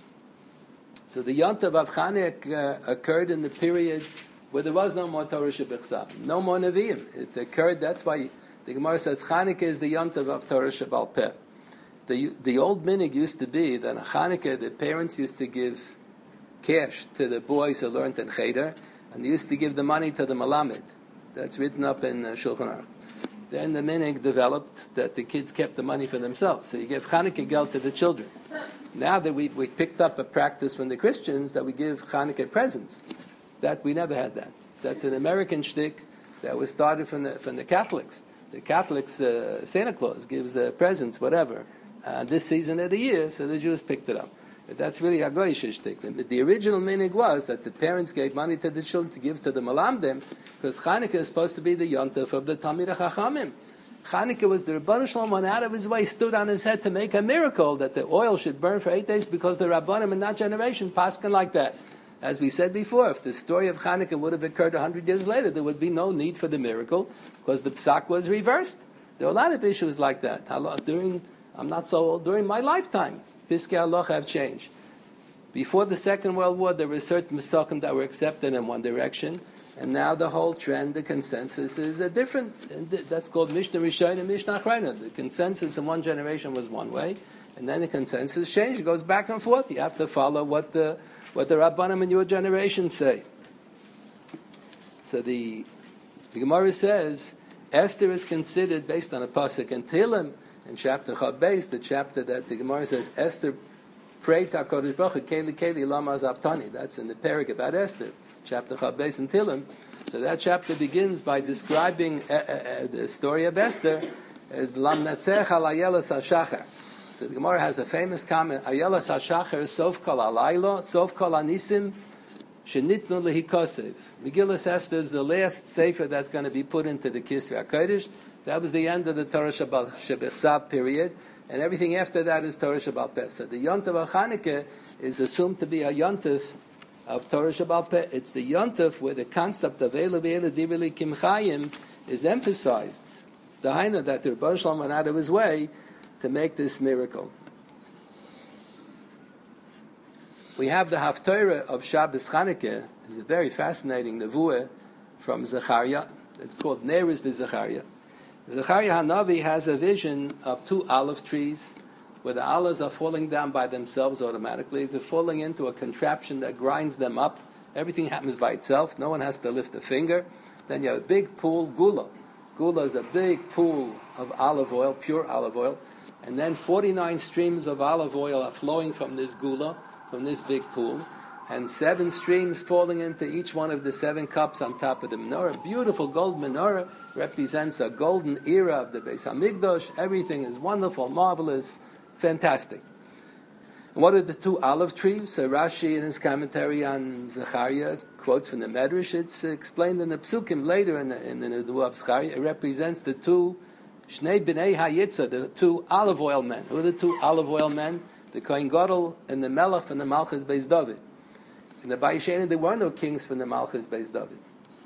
So the Yontav of Chanuk uh, occurred in the period where there was no more Torah Shebechsav, no more Nevi'im. It occurred, that's why the Gemara says Chanukah is the Yontav of Torah Shebal Peh. The, the old minig used to be that on Chanukah the parents used to give cash to the boys who learned in Cheder, and they used to give the money to the Malamed. That's written up in uh, Shulchan Aruch. Then the minig developed that the kids kept the money for themselves. So you give Chanukah geld to the children. Now that we, we picked up a practice from the Christians that we give Chanukah presents. That we never had that. That's an American shtick that was started from the from the Catholics. The Catholics, uh, Santa Claus gives uh, presents, whatever, uh, this season of the year, so the Jews picked it up. But that's really a goyish shtick. The, the original meaning was that the parents gave money to the children to give to the Malamdim, because Chanukah is supposed to be the Yontef of the Talmidei Chachamim. Chanukah was the Rebbeinu Shalom went out of his way, stood on his head to make a miracle that the oil should burn for eight days because the Rabbanim in that generation paskin like that. As we said before, if the story of Chanukah would have occurred a hundred years later, there would be no need for the miracle because the psak was reversed. There were a lot of issues like that. During, I'm not so old, during my lifetime, Piskei Halacha have changed. Before the Second World War, there were certain Mesakim that were accepted in one direction, and now the whole trend, the consensus, is a different. That's called Mishnah Rishon and Mishnah Achrona. The consensus in one generation was one way, and then the consensus changed. It goes back and forth. You have to follow what the what the Rabbanim in your generation say. So the, the Gemara says Esther is considered based on a pasuk in Tehillim in chapter Chaf Beis, the chapter that the Gemara says Esther prayed to HaKadosh Baruch Hu, Keli Keli Lama Zaptani. That's in the parak about Esther, chapter Chaf Beis in Tehillim. So that chapter begins by describing uh, uh, uh, the story of Esther as Lam Natzech Al Ayelas HaShachar. So the Gemara has a famous comment: Ayelas HaShachar Sof Kol Alaylo, Sof Kol Anisim Shenitnu Lehikosev. Megillas Esther is the last sefer that's going to be put into the Kisvei HaKodesh. That was the end of the Torah Shebechsav period, and everything after that is Torah Shabbal Peh. So the Yontav of Chanukah is assumed to be a Yontav of Torah Shabbal Peh. It's the Yontav where the concept of Eila V'Eila Divili Kimchayim is emphasized. The Haina that the Rebbe Shalom went out of his way to make this miracle. We have the Haftorah of Shabbos Chanukah. It's a very fascinating nevuah from Zechariah. It's called Neris de Zechariah. Zechariah Hanavi has a vision of two olive trees where the olives are falling down by themselves automatically. They're falling into a contraption that grinds them up. Everything happens by itself. No one has to lift a finger. Then you have a big pool, gula. Gula is a big pool of olive oil, pure olive oil. And then forty-nine streams of olive oil are flowing from this gula, from this big pool. And seven streams falling into each one of the seven cups on top of the menorah. Beautiful gold menorah represents a golden era of the Beis Hamikdash. Everything is wonderful, marvelous, fantastic. And what are the two olive trees? So Rashi, in his commentary on Zechariah, quotes from the Medrash. It's explained in the Psukim later in the, in the Nevuah of Zechariah. It represents the two Shnei B'nei HaYitzah, the two olive oil men. Who are the two olive oil men? The Kohen Gadol and the Melech from the Malchus Beis David. In the Bayis Sheni, there were no kings from the Malchus Beis David.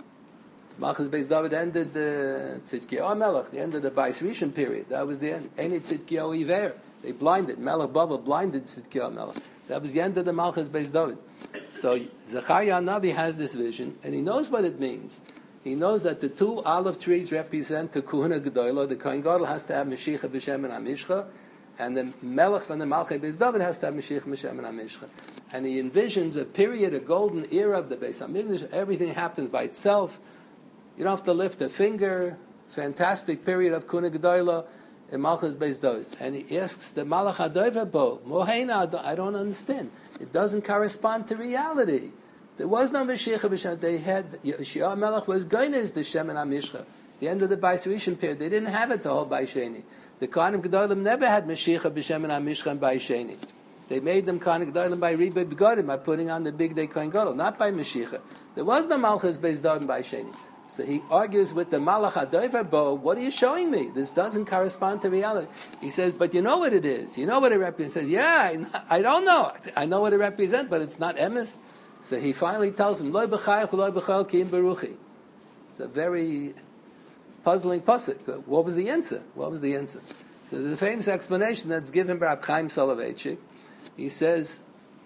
Malchus Beis David ended the Tzidkiyahu Melech, the end of the Bayis Rishon period. That was the end. Any Tzidkiyahu Iver. They blinded. Melech Baba blinded Tzidkiyahu Melech. That was the end of the Malchus Beis David. So Zechariah Navi has this vision, and he knows what it means. He knows that the two olive trees represent the Kuhuna Gedolah. The Kohen Gadol has to have Mashiach B'Shem and Amishcha, and the Melech from the Malchus Beis David has to have Mashiach B'Shem and Amishcha. And he envisions a period, a golden era of the Beis Hamikdash. Everything happens by itself. You don't have to lift a finger. Fantastic period of Kuna Gedolah in Malchus Beis David. And he asks the Malach HaDover Bo, Moheina, I don't understand. It doesn't correspond to reality. There was no Mashiach B'Shem. They had, Yeshua Melech was Gainez, the Shem and Amishcha. The end of the Bayis Rishon period. They didn't have it the whole Bayis Sheni. The Kohanim Gedolim never had Mashiach B'Shem and Amishcha and Bayis Sheni. They made them Kohen Gedolim by Rebbe Begodim, by putting on the big day Kohen Gadol, not by Mashiach. There was no Malchus Beis David by Sheni. So he argues with the Malach HaDover Bo, what are you showing me? This doesn't correspond to reality. He says, but you know what it is. You know what it represents. He says, yeah, I, I don't know. I know what it represents, but it's not emes. So he finally tells him, Loi b'chayach, loi b'chayach, ki im beruchi. It's a very puzzling pasuk. What was the answer? What was the answer? So there's a famous explanation that's given by Rab Chaim Soloveitchik. He says,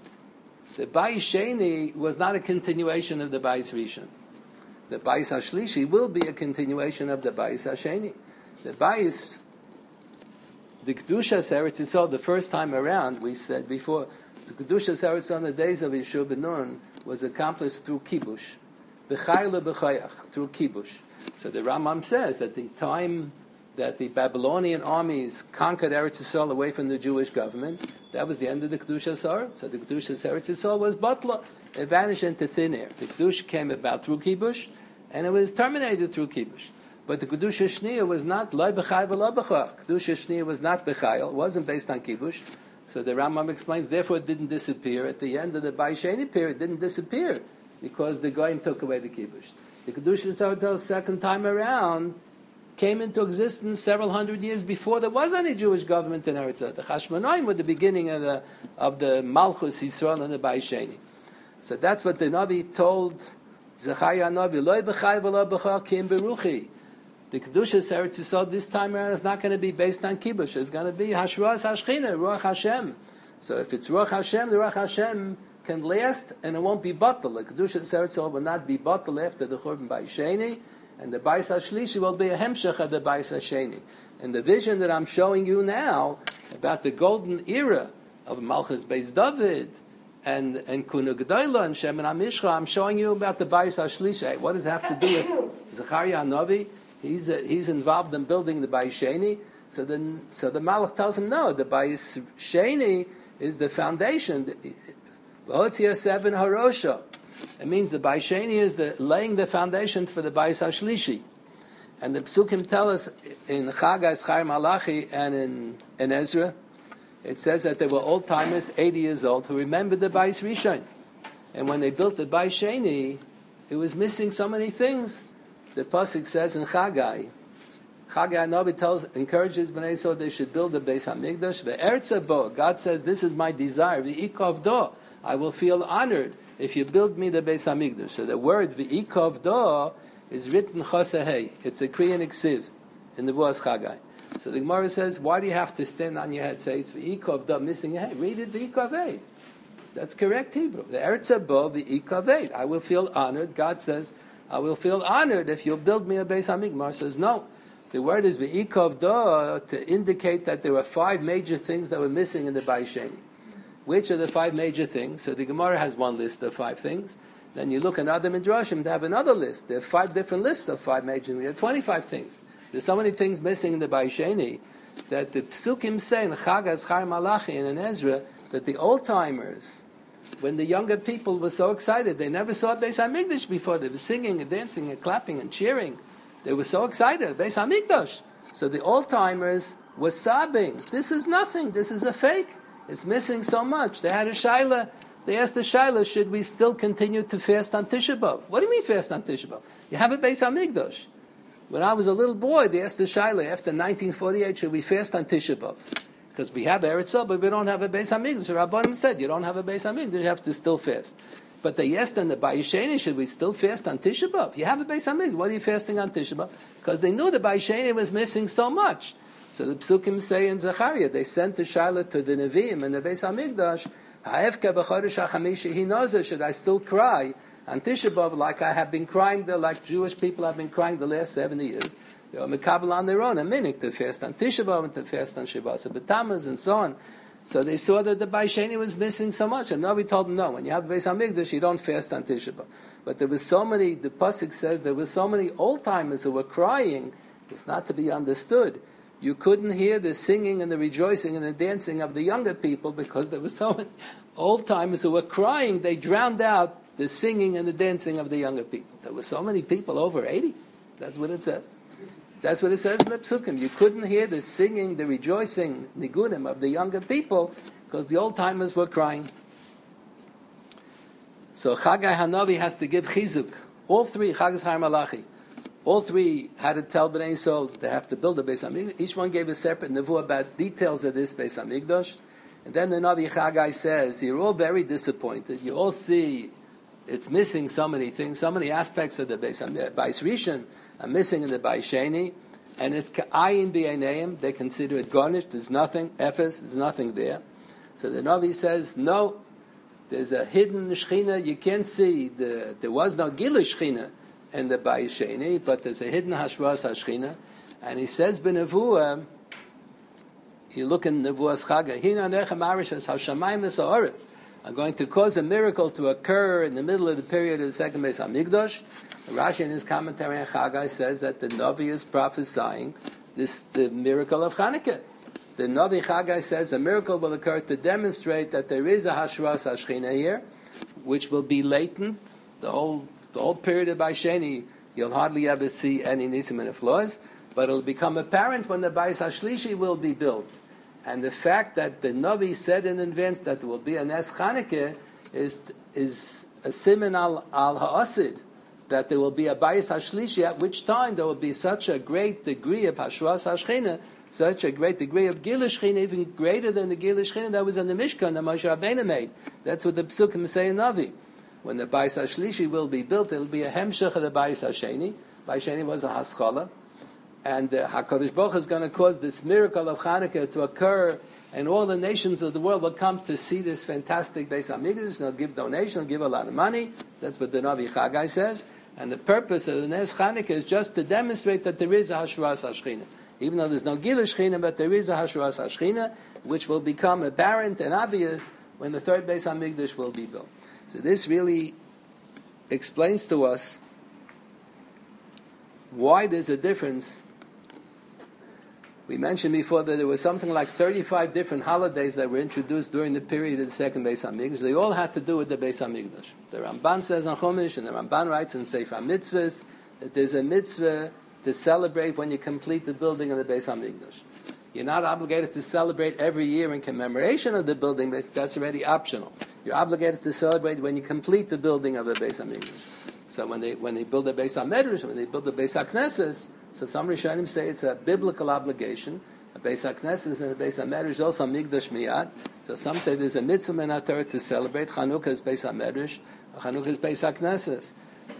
the Bayis Sheni was not a continuation of the Bayis Rishon. The Bayis HaShlishi will be a continuation of the Bayis HaSheni. The Bayis, the Kedushas Eretz Yisrael, the first time around, we said before, the Kedushas Eretz Yisrael on the days of Yeshua ben Nun was accomplished through Kibush. B'chayla b'chayach, through Kibush. So the Rambam says at the time that the Babylonian armies conquered Eretz Yisrael away from the Jewish government, that was the end of the Kedushas Eretz. So the Kedushas Eretz Yisrael was Batla. It vanished into thin air. The Kedush came about through Kibush, and it was terminated through Kibush. But the Kedusha Shniya was not Loi B'chai V'Lo B'chai. Kedusha Shniya was not B'chayil. It wasn't based on Kibush. So the Rambam explains, therefore it didn't disappear. At the end of the Bayis Sheni period, it didn't disappear because the Goyim took away the Kibush. The Kedusha Yisrael, second time around, came into existence several hundred years before there was any Jewish government in Eretz Yisrael. The Chashmonaim were the beginning of the of the Malchus Yisrael and the Bayis Sheni. So that's what the Navi told Zechariah Navi. Loi b'chai v'lo b'chai ki im beruchi. The Kedushas Eretz Yisrael this time around is not going to be based on Kibush. It's going to be Hashras Hashchina, Ruach Hashem. So if it's Ruach Hashem, the Ruach Hashem can last and it won't be batal. The Kedusha Eretz Yisrael will not be batal after the Churban Bayis Sheni, and the Bayis HaShlishi will be a hemshech of the Bayis HaSheni. And the vision that I'm showing you now about the golden era of Malchus Beis David and and Kuna Gedola and Shemin HaMishcha, I'm showing you about the Bayis HaShlishi. What does it have to do with Zechariah HaNavi? He's uh, he's involved in building the Bayis Sheni. So then, so the Malach tells him, no, the Bayis Sheni is the foundation. V'hotzia seven harosha. It means the Bayis Sheni is the laying the foundation for the Bayis HaShlishi. And the Psukim tell us in Chagai, Chaim Malachi, and in, in Ezra, it says that there were old timers, eighty years old, who remembered the Bayis Rishon. And when they built the Bayis Sheni, it was missing so many things. The Pasuk says in Chagai, Chagai Hanavi tells, encourages Bnei Yisrael they should build the Beis Hamikdash. Ve'ertza bo, God says, this is my desire. V'ikov do, I will feel honored if you build me the Beis Hamikdash. So the word v'ikov do is written chosehei. It's a Kriyan Iksiv in the Vuas Chagai. So the Gemara says, why do you have to stand on your head? Say it's v'ikov do, missing a head. Read it v'ikov eid. That's correct Hebrew. The Eretz bo v'ikov eid. I will feel honored. God says, I will feel honored if you'll build me a Beis Hamikdash. Gemara says, no. The word is v'ikov do to indicate that there were five major things that were missing in the Bayis Sheni. Which are the five major things? So the Gemara has one list of five things. Then you look at other midrashim, they have another list. There are five different lists of five major things. There are twenty-five things. There's so many things missing in the Bayis Sheni that the Psukim say in Chagas, Chaim Malachi, and in Ezra that the old timers, when the younger people were so excited, they never saw Beis Hamikdash before. They were singing and dancing and clapping and cheering. They were so excited, Beis Hamikdash. So the old timers were sobbing. This is nothing. This is a fake. It's missing so much. They had a shaila. They asked the shaila, should we still continue to fast on Tisha B'Av? What do you mean fast on Tisha B'Av? You have a Beis Hamikdash. When I was a little boy, they asked the shaila, after nineteen forty-eight, should we fast on Tisha B'Av? Because we have Eretz Yisrael, but we don't have a Beis Hamikdash. The Rabbanim said, you don't have a Beis Hamikdash, you have to still fast. But they asked in the Bayis Sheni, should we still fast on Tisha B'Av? You have a Beis Hamikdash, what are you fasting on Tisha B'Av? Because they knew the Bayis Sheni was missing so much. So the Psukim say in Zechariah, they sent the Shaila to the Nevi'im and the Beis Hamikdash, Ha'efka b'chodesh ha'chamishi hinoza, should I still cry on Tisha B'Av like I have been crying, the, like Jewish people have been crying the last seventy years? They were mekabel on their own, a minute to fast on Tisha B'Av and to fast on Shabbos B'Tammuz and so on. So they saw that the Bayis Sheni was missing so much, and Navi told them, no, when you have Beis Hamikdash, you don't fast on Tisha B'Av. But there was so many, the Pasuk says, there were so many old-timers who were crying, it's not to be understood. You couldn't hear the singing and the rejoicing and the dancing of the younger people because there were so many old-timers who were crying, they drowned out the singing and the dancing of the younger people. There were so many people over eighty. That's what it says. That's what it says in the Psukim. You couldn't hear the singing, the rejoicing, nigunim of the younger people because the old-timers were crying. So Chagai Hanavi has to give chizuk. All three, Chagas Chaim Malachi, all three had to tell Bnei Yisrael they have to build a Beis Hamikdash. Each one gave a separate nevuah about details of this Beis Hamikdash. And then the Navi Chagai says, you're all very disappointed. You all see it's missing so many things, so many aspects of the Beis Rishon are missing in the Bayis Sheni. And it's ka'ayin b'eineim. They consider it garnished. There's nothing. Ephes, there's nothing there. So the Navi says, no, there's a hidden Shechina. You can't see. The, there was no Gilui Shechina in the Bayis Sheni, but there's a hidden Hashras HaShechina. And he says, b'nevuah, you look in Nevuas Chaga, Hina Nechem Arishas HaShamayim V'Sa'aretz. I'm going to cause a miracle to occur in the middle of the period of the second Beis Hamikdash. Rashi in his commentary on Chagai says that the Navi is prophesying this the miracle of Chanukah. The Navi Chagai says a miracle will occur to demonstrate that there is a Hashras HaShechina here, which will be latent. The whole the whole period of Bayis Sheni, you'll hardly ever see any nisim and flaws, but it'll become apparent when the Bayis HaShlishi will be built. And the fact that the Navi said in advance that there will be a Nes Chanukah is is a siman al, al ha'asid, that there will be a Bayis HaShlishi, at which time there will be such a great degree of Hashras HaShechina, such a great degree of Gilui Shechina, even greater than the Gilui Shechina that was in the Mishkan that Moshe Rabbeinu made. That's what the Psukim say in Navi. When the Bayis HaShlishi will be built, it will be a hemshech of the Bayis HaSheni. Bayis Sheni was a haskala. And uh, HaKadosh Baruch Hu is going to cause this miracle of Chanukah to occur and all the nations of the world will come to see this fantastic Beis Hamikdash. They'll give donation, they'll give a lot of money. That's what the Navi Chagai says. And the purpose of the Nes Chanukah is just to demonstrate that there is a Hashras HaShechina. Even though there's no Gila Shechina, but there is a Hashras HaShechina, which will become apparent and obvious when the third Beis Hamikdash will be built. So this really explains to us why there's a difference. We mentioned before that there was something like thirty-five different holidays that were introduced during the period of the second Beis Hamikdash. They all had to do with the Beis Hamikdash. The Ramban says on Chumash, and the Ramban writes in Sefer Mitzvahs, that there's a mitzvah to celebrate when you complete the building of the Beis Hamikdash. You're not obligated to celebrate every year in commemoration of the building. That's already optional. You're obligated to celebrate when you complete the building of the Beis Hamikdash. So when they when they build the Beis Hamedrash, when they build the Beis HaKnesses, so some Rishonim say it's a biblical obligation. A Beis HaKnesses and a Beis Hamedrash is also Migdash Miyad. So some say there's a mitzvah in our Torah to celebrate. Chanukah is Beis Hamedrash, Chanukah is Beis HaKnesses.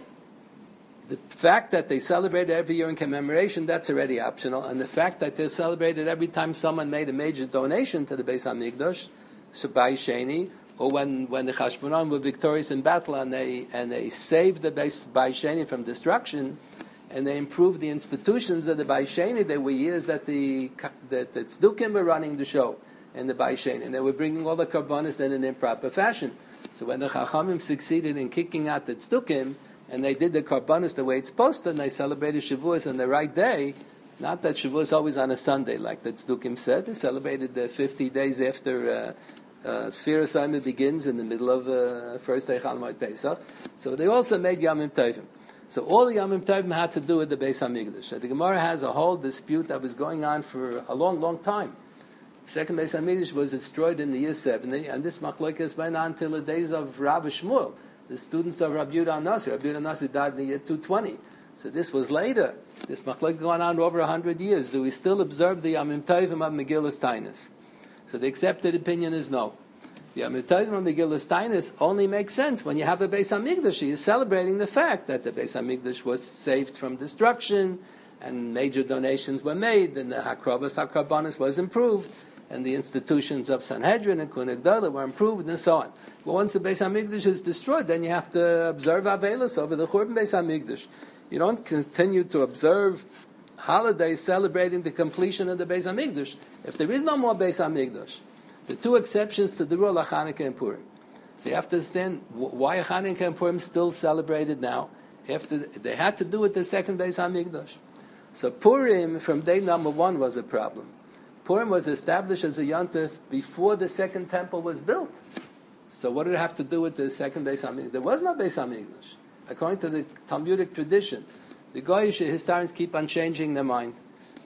The fact that they celebrate every year in commemoration, that's already optional. And the fact that they celebrated every time someone made a major donation to the Beis HaMikdash, Subai Sheni, or when, when the Chashmonaim were victorious in battle and they and they saved the Beis Sheni from destruction, and they improved the institutions of the Beis Sheni. There were years that the that the Tzdukim were running the show in the Beis Sheni, and they were bringing all the karbanos in an improper fashion. So when the Chachamim succeeded in kicking out the Tzdukim, and they did the karbanos the way it's supposed to, and they celebrated Shavuos on the right day. Not that Shavuos is always on a Sunday, like the Tzdukim said. They celebrated the fifty days after uh, uh, Sfira Saima begins in the middle of uh, first day Chol Hamoed Pesach. So they also made Yamim Tovim. So all the Yamim Tovim had to do with the Beis Hamikdash. So the Gemara has a whole dispute that was going on for a long, long time. The second Beis Hamikdash was destroyed in the year seventy, and this machlokes went on till the days of Rav Shmuel, the students of Rabbi Yehuda Nasi. Rabbi Yehuda Nasi died in the year two twenty. So this was later. This machlokes going on over one hundred years. Do we still observe the Yamim Tovim of Megillas Tainus? So the accepted opinion is no. The Yamim Tovim of Megillas Tainus only makes sense when you have a Beis Hamikdash. He is celebrating the fact that the Beis Hamikdash was saved from destruction, and major donations were made, and the Hakrovas HaKarbanis was improved, and the institutions of Sanhedrin and Kunag Dola were improved, and so on. But once the Beis Hamikdash is destroyed, then you have to observe Avelos over the Churban Beis Hamikdash. You don't continue to observe holidays celebrating the completion of the Beis Hamikdash if there is no more Beis Hamikdash. The two exceptions to the rule are Chanukah and Purim. So you have to understand why are Chanukah and Purim still celebrated now, after they had to do with the second Beis Hamikdash. So Purim, from day number one, was a problem. Purim was established as a yontif before the second temple was built. So what did it have to do with the second Beis Hamikdash? There was no Beis Hamikdash. According to the Talmudic tradition, the Goyish historians keep on changing their mind.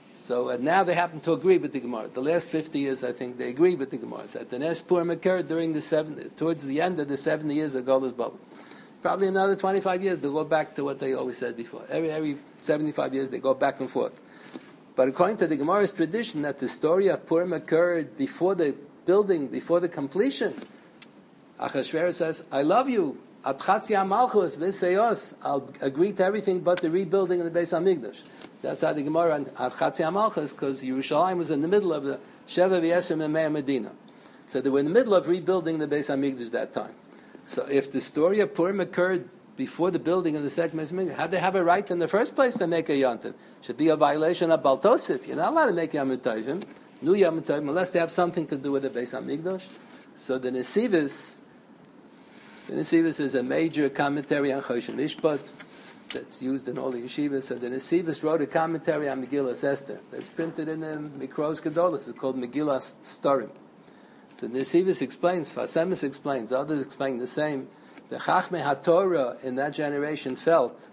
So uh, now they happen to agree with the Gemara. The last fifty years, I think, they agree with the Gemara that the Nes Purim occurred during the seven, towards the end of the seventy years of Golus Bava. Probably another twenty-five years, they'll go back to what they always said before. Every, every seventy-five years, they go back and forth. But according to the Gemara's tradition, that the story of Purim occurred before the building, before the completion, Achashverosh says, I love you. At Chatzia Malchus, V'Seyos, I'll agree to everything but the rebuilding of the Beis Hamikdash. That's how the Gemara at Chatzia Malchus, because Yerushalayim was in the middle of the Sheva V'Yesrim and Me'er Medina. So they were in the middle of rebuilding the Beis Hamikdash that time. So if the story of Purim occurred before the building of the second Beis Hamikdash, how'd they have a right in the first place to make a yontif? Should be a violation of Baal Tosef. You're not allowed to make Yom Tovim, new Yom Tovim, unless they have something to do with the Beis Hamikdash. So the Nesivos, the Nesivos is a major commentary on Choshen Mishpat that's used in all the yeshivas. So the Nesivos wrote a commentary on Megillas Esther that's printed in the Mikros Gedolos. It's called Megillas Storim. So the Nesivos explains, Fasemis explains, others explain the same. The Chachmei HaTorah in that generation felt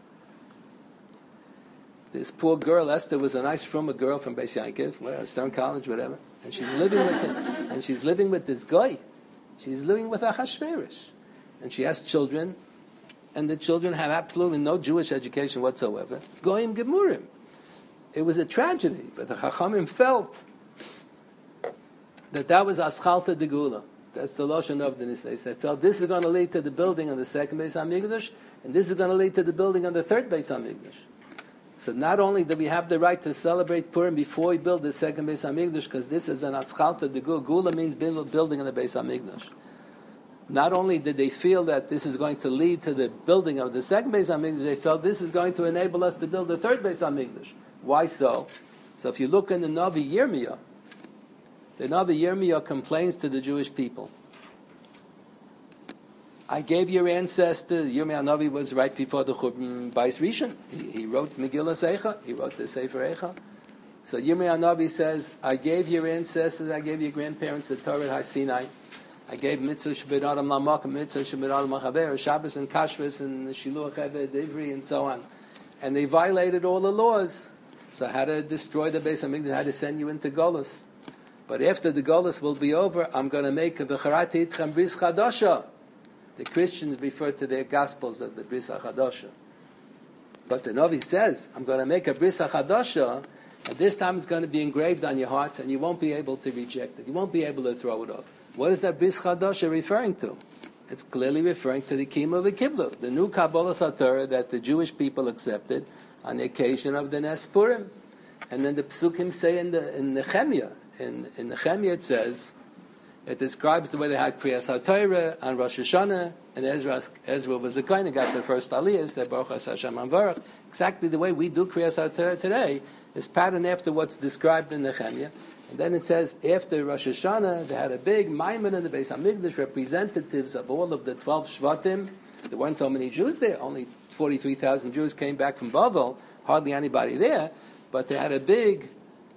this poor girl, Esther, was a nice frumma girl from Beis Yaakov, well, Stern College, whatever, and she's living with him, and she's living with this guy. She's living with Achashverosh. And she has children, and the children have absolutely no Jewish education whatsoever. Goyim Gemurim. It was a tragedy, but the Chachamim felt that that was Aschalta de Gula. That's the Lashon of the Nisei. They felt this is going to lead to the building of the second Beis Hamikdash, and this is going to lead to the building of the third Beis Hamikdash. So not only do we have the right to celebrate Purim before we build the second Beis Hamikdash, because this is an aschalta de gula. Gula means building in the Beis Hamikdash. Not only did they feel that this is going to lead to the building of the second Beis Hamikdash, they felt this is going to enable us to build the third Beis Hamikdash. Why so? So if you look in the Navi Yirmiyah, the Navi Yirmiyah complains to the Jewish people. I gave your ancestor, Yirmiyah Navi was right before the Churban Bais Rishon. He, he wrote Megillah Eicha, he wrote the Sefer Eicha. So Yirmiyah Navi says, I gave your ancestors, I gave your grandparents the Torah at Har Sinai. I gave mitzvah Shabbat Adam Lamak, mitzvah Shabbat Adam Lachaver, Shabbos and Kashrus and Shiluach Eved, Ivri, and so on. And they violated all the laws. So how to destroy the Beis Hamikdash, how to send you into Golus. But after the Golus will be over, I'm going to make a V'charati Itchem Bris Chadasha. The Christians refer to their Gospels as the Bris HaChadasha. But the Navi says, I'm going to make a Bris HaChadasha, and this time it's going to be engraved on your hearts, and you won't be able to reject it. You won't be able to throw it off. What is that Bris Chadasha referring to? It's clearly referring to the Kima V'Kiblu, the new Kabbalah Satorah that the Jewish people accepted on the occasion of the Nes Purim. And then the Psukim say in the in Nehemiah, in, in Nehemiah it says, it describes the way they had Kriyas HaTorah on Rosh Hashanah, and Ezra, Ezra was the kind that got the first Aliyahs, the Baruch Hashem Amvarach. Exactly the way we do Kriyas HaTorah today is patterned after what's described in Nehemiah. And then it says, after Rosh Hashanah, they had a big Maimon in the Beis HaMikdash, representatives of all of the twelve Shvatim. There weren't so many Jews there, only forty-three thousand Jews came back from Bavel, hardly anybody there, but they had a big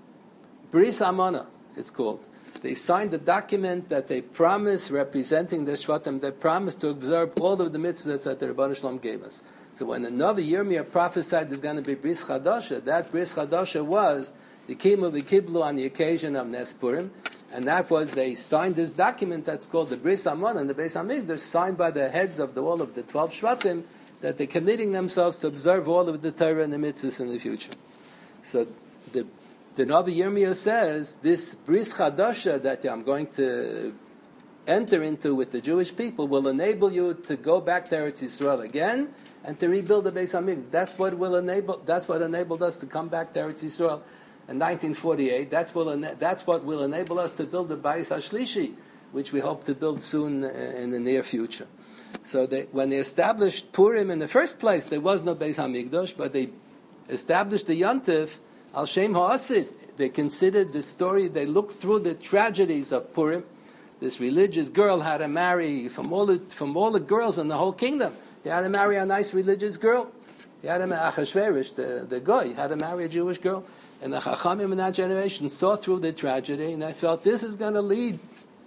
Bris Amana, it's called. They signed a document that they promised, representing the Shvatim, they promised to observe all of the mitzvahs that the Rebbeinu Shalom gave us. So when the Navi Yirmiyah prophesied there's going to be Bris Chadasha, that Bris Chadasha was the Kima V'Kiblu on the occasion of Nes Purim, and that was, they signed this document that's called the Bris Amon and the Beis Hamikdash, signed by the heads of the, all of the twelve Shvatim, that they're committing themselves to observe all of the Torah and the mitzvahs in the future. So the the Navi Yirmiyah says, this Bris Chadasha that I'm going to enter into with the Jewish people will enable you to go back to Eretz Yisrael again and to rebuild the Beis Hamikdash. That's what will enable. That's what enabled us to come back to Eretz Yisrael in nineteen forty-eight. That's what that's what will enable us to build the Bayis HaShlishi, which we hope to build soon in the near future. So they, when they established Purim in the first place, there was no Beis Hamikdash, but they established the Yontif Al Shem Ha'asid. They considered the story. They looked through the tragedies of Purim. This religious girl had to marry from all the, from all the girls in the whole kingdom. He had to marry a nice religious girl. He had to marry Achashverosh, the, the guy, had to marry a Jewish girl. And the Chachamim in that generation saw through the tragedy, and they felt this is going to lead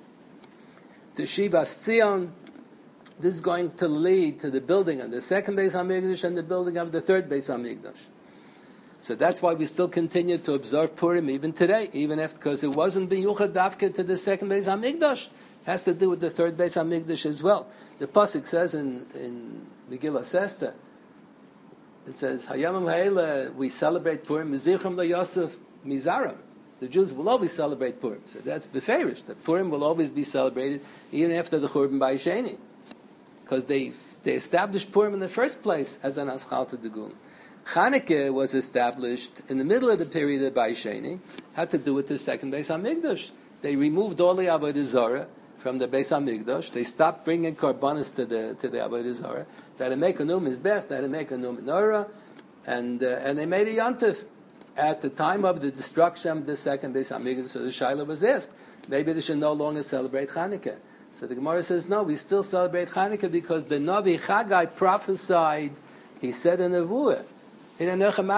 to Shivas Tzion. This is going to lead to the building of the second Beis Hamikdash and the building of the third Beis Hamikdash. So that's why we still continue to observe Purim even today, even after, because it wasn't biyuchad dafka to the second Beis Hamikdash. It has to do with the third Beis Hamikdash as well. The pasuk says in in Megillah Esther, it says, Hayamim ha'ela, we celebrate Purim, Mizichem LaYosef Mizaram. The Jews will always celebrate Purim. So that's beferish, that Purim will always be celebrated even after the Churban Bayis Sheni. Because they they established Purim in the first place as an Aschalta Degul. Chanukah was established in the middle of the period of Bayis Sheni, had to do with the second Beis HaMikdash. They removed all the Avodah Zarah from the Beis HaMikdash. They stopped bringing korbanos to the to the Avodah Zarah. They had to make a new mizbech. They had to make a new menorah, and uh, and they made a yontif at the time of the destruction of the second Beis Hamikdash. So the Shaila was asked, maybe they should no longer celebrate Chanukah. So the Gemara says, no, we still celebrate Chanukah because the Navi Chagai prophesied. He said in Nevuah, I'm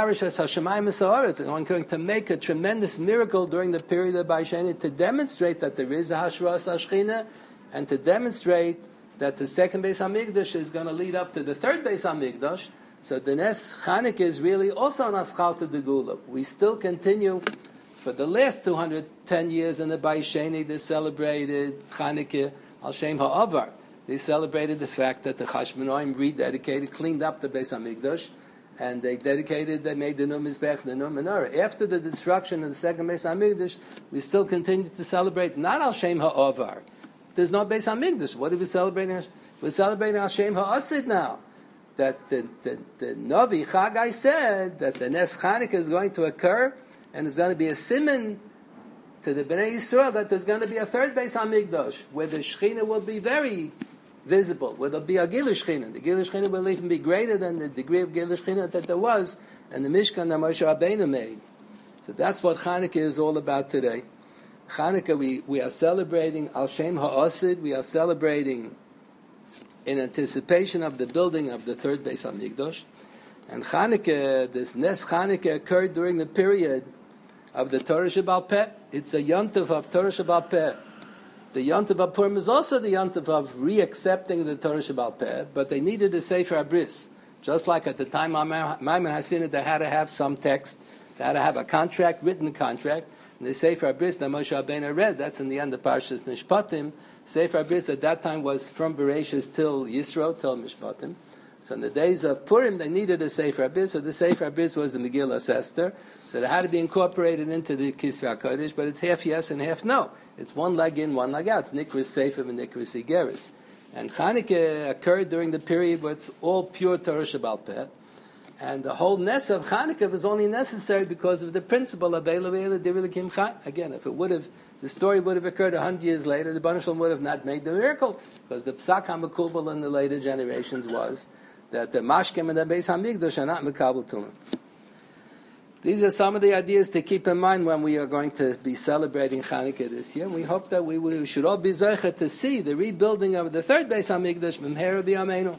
going to make a tremendous miracle during the period of Bayis Sheni to demonstrate that there is a Hashras Hashchina and to demonstrate that the second Beis Hamikdash is going to lead up to the third Beis Hamikdash. So the Nes Chanukah is really also an Aschalta Degula. We still continue for the last two hundred ten years in the Bayis Sheni. They celebrated Chanukah Al Shem Ha'avar. They celebrated the fact that the Chashmonaim rededicated, cleaned up the Beis Hamikdash. And they dedicated, they made the new Mizbech, the new Menorah. After the destruction of the second Beis HaMikdash, we still continue to celebrate, not Al Shem HaOvar. There's no Beis HaMikdash. What are we celebrating? We're celebrating Al Shem HaAsid now. that the, the, the Navi Chagai said that the Nes Chanukah is going to occur, and there's going to be a siman to the Bnei Yisrael that there's going to be a third Beis Hamikdash, where the Shechina will be very visible, where there'll be a Gilui Shechina. The Gilui Shechina will even be greater than the degree of Gilui Shechina that there was in the Mishkan that Moshe Rabbeinu made. So that's what Chanukah is all about today. Chanukah, we, we are celebrating Al Shem HaOsid, we are celebrating in anticipation of the building of the third Beis Hamikdash. And Chanukah, this Nes Chanukah occurred during the period of the Torah Shebal Peh. It's a yontif of Torah Shebal Peh. The yontif of Purim is also the yontif of re-accepting the Torah Shebal Peh, but they needed a Sefer Abris. Just like at the time of Maimon HaSinai, they had to have some text, they had to have a contract, written contract, and the Sefer Abris that Moshe Rabbeinu read, that's in the end of Parshas Mishpatim. Sefer Abris at that time was from Bereshis till Yisro, till Mishpatim. So in the days of Purim, they needed a Sefer Abris, so the Sefer Abris was the Megillah Esther, so it had to be incorporated into the Kisvei HaKodesh, but it's half yes and half no. It's one leg in, one leg out. It's Nikris Sefer and Nikris Igeris. And Chanukah occurred during the period where it's all pure Torah Shebal Peh, and the whole Nes of Chanukah was only necessary because of the principle of Eilu Eilu Divri Kim Chai. Again, if it would have, the story would have occurred a hundred years later, the Baruch Shalom would have not made the miracle, because the Psak HaMekubal in the later generations was that the Mashkem and the Beis Hamikdash are not Mekabel Tumah. These are some of the ideas to keep in mind when we are going to be celebrating Chanukah this year. We hope that we, we should all be zeicher to see the rebuilding of the third Beis Hamikdash B'mheira B'yameinu.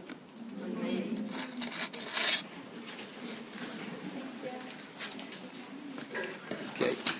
Okay.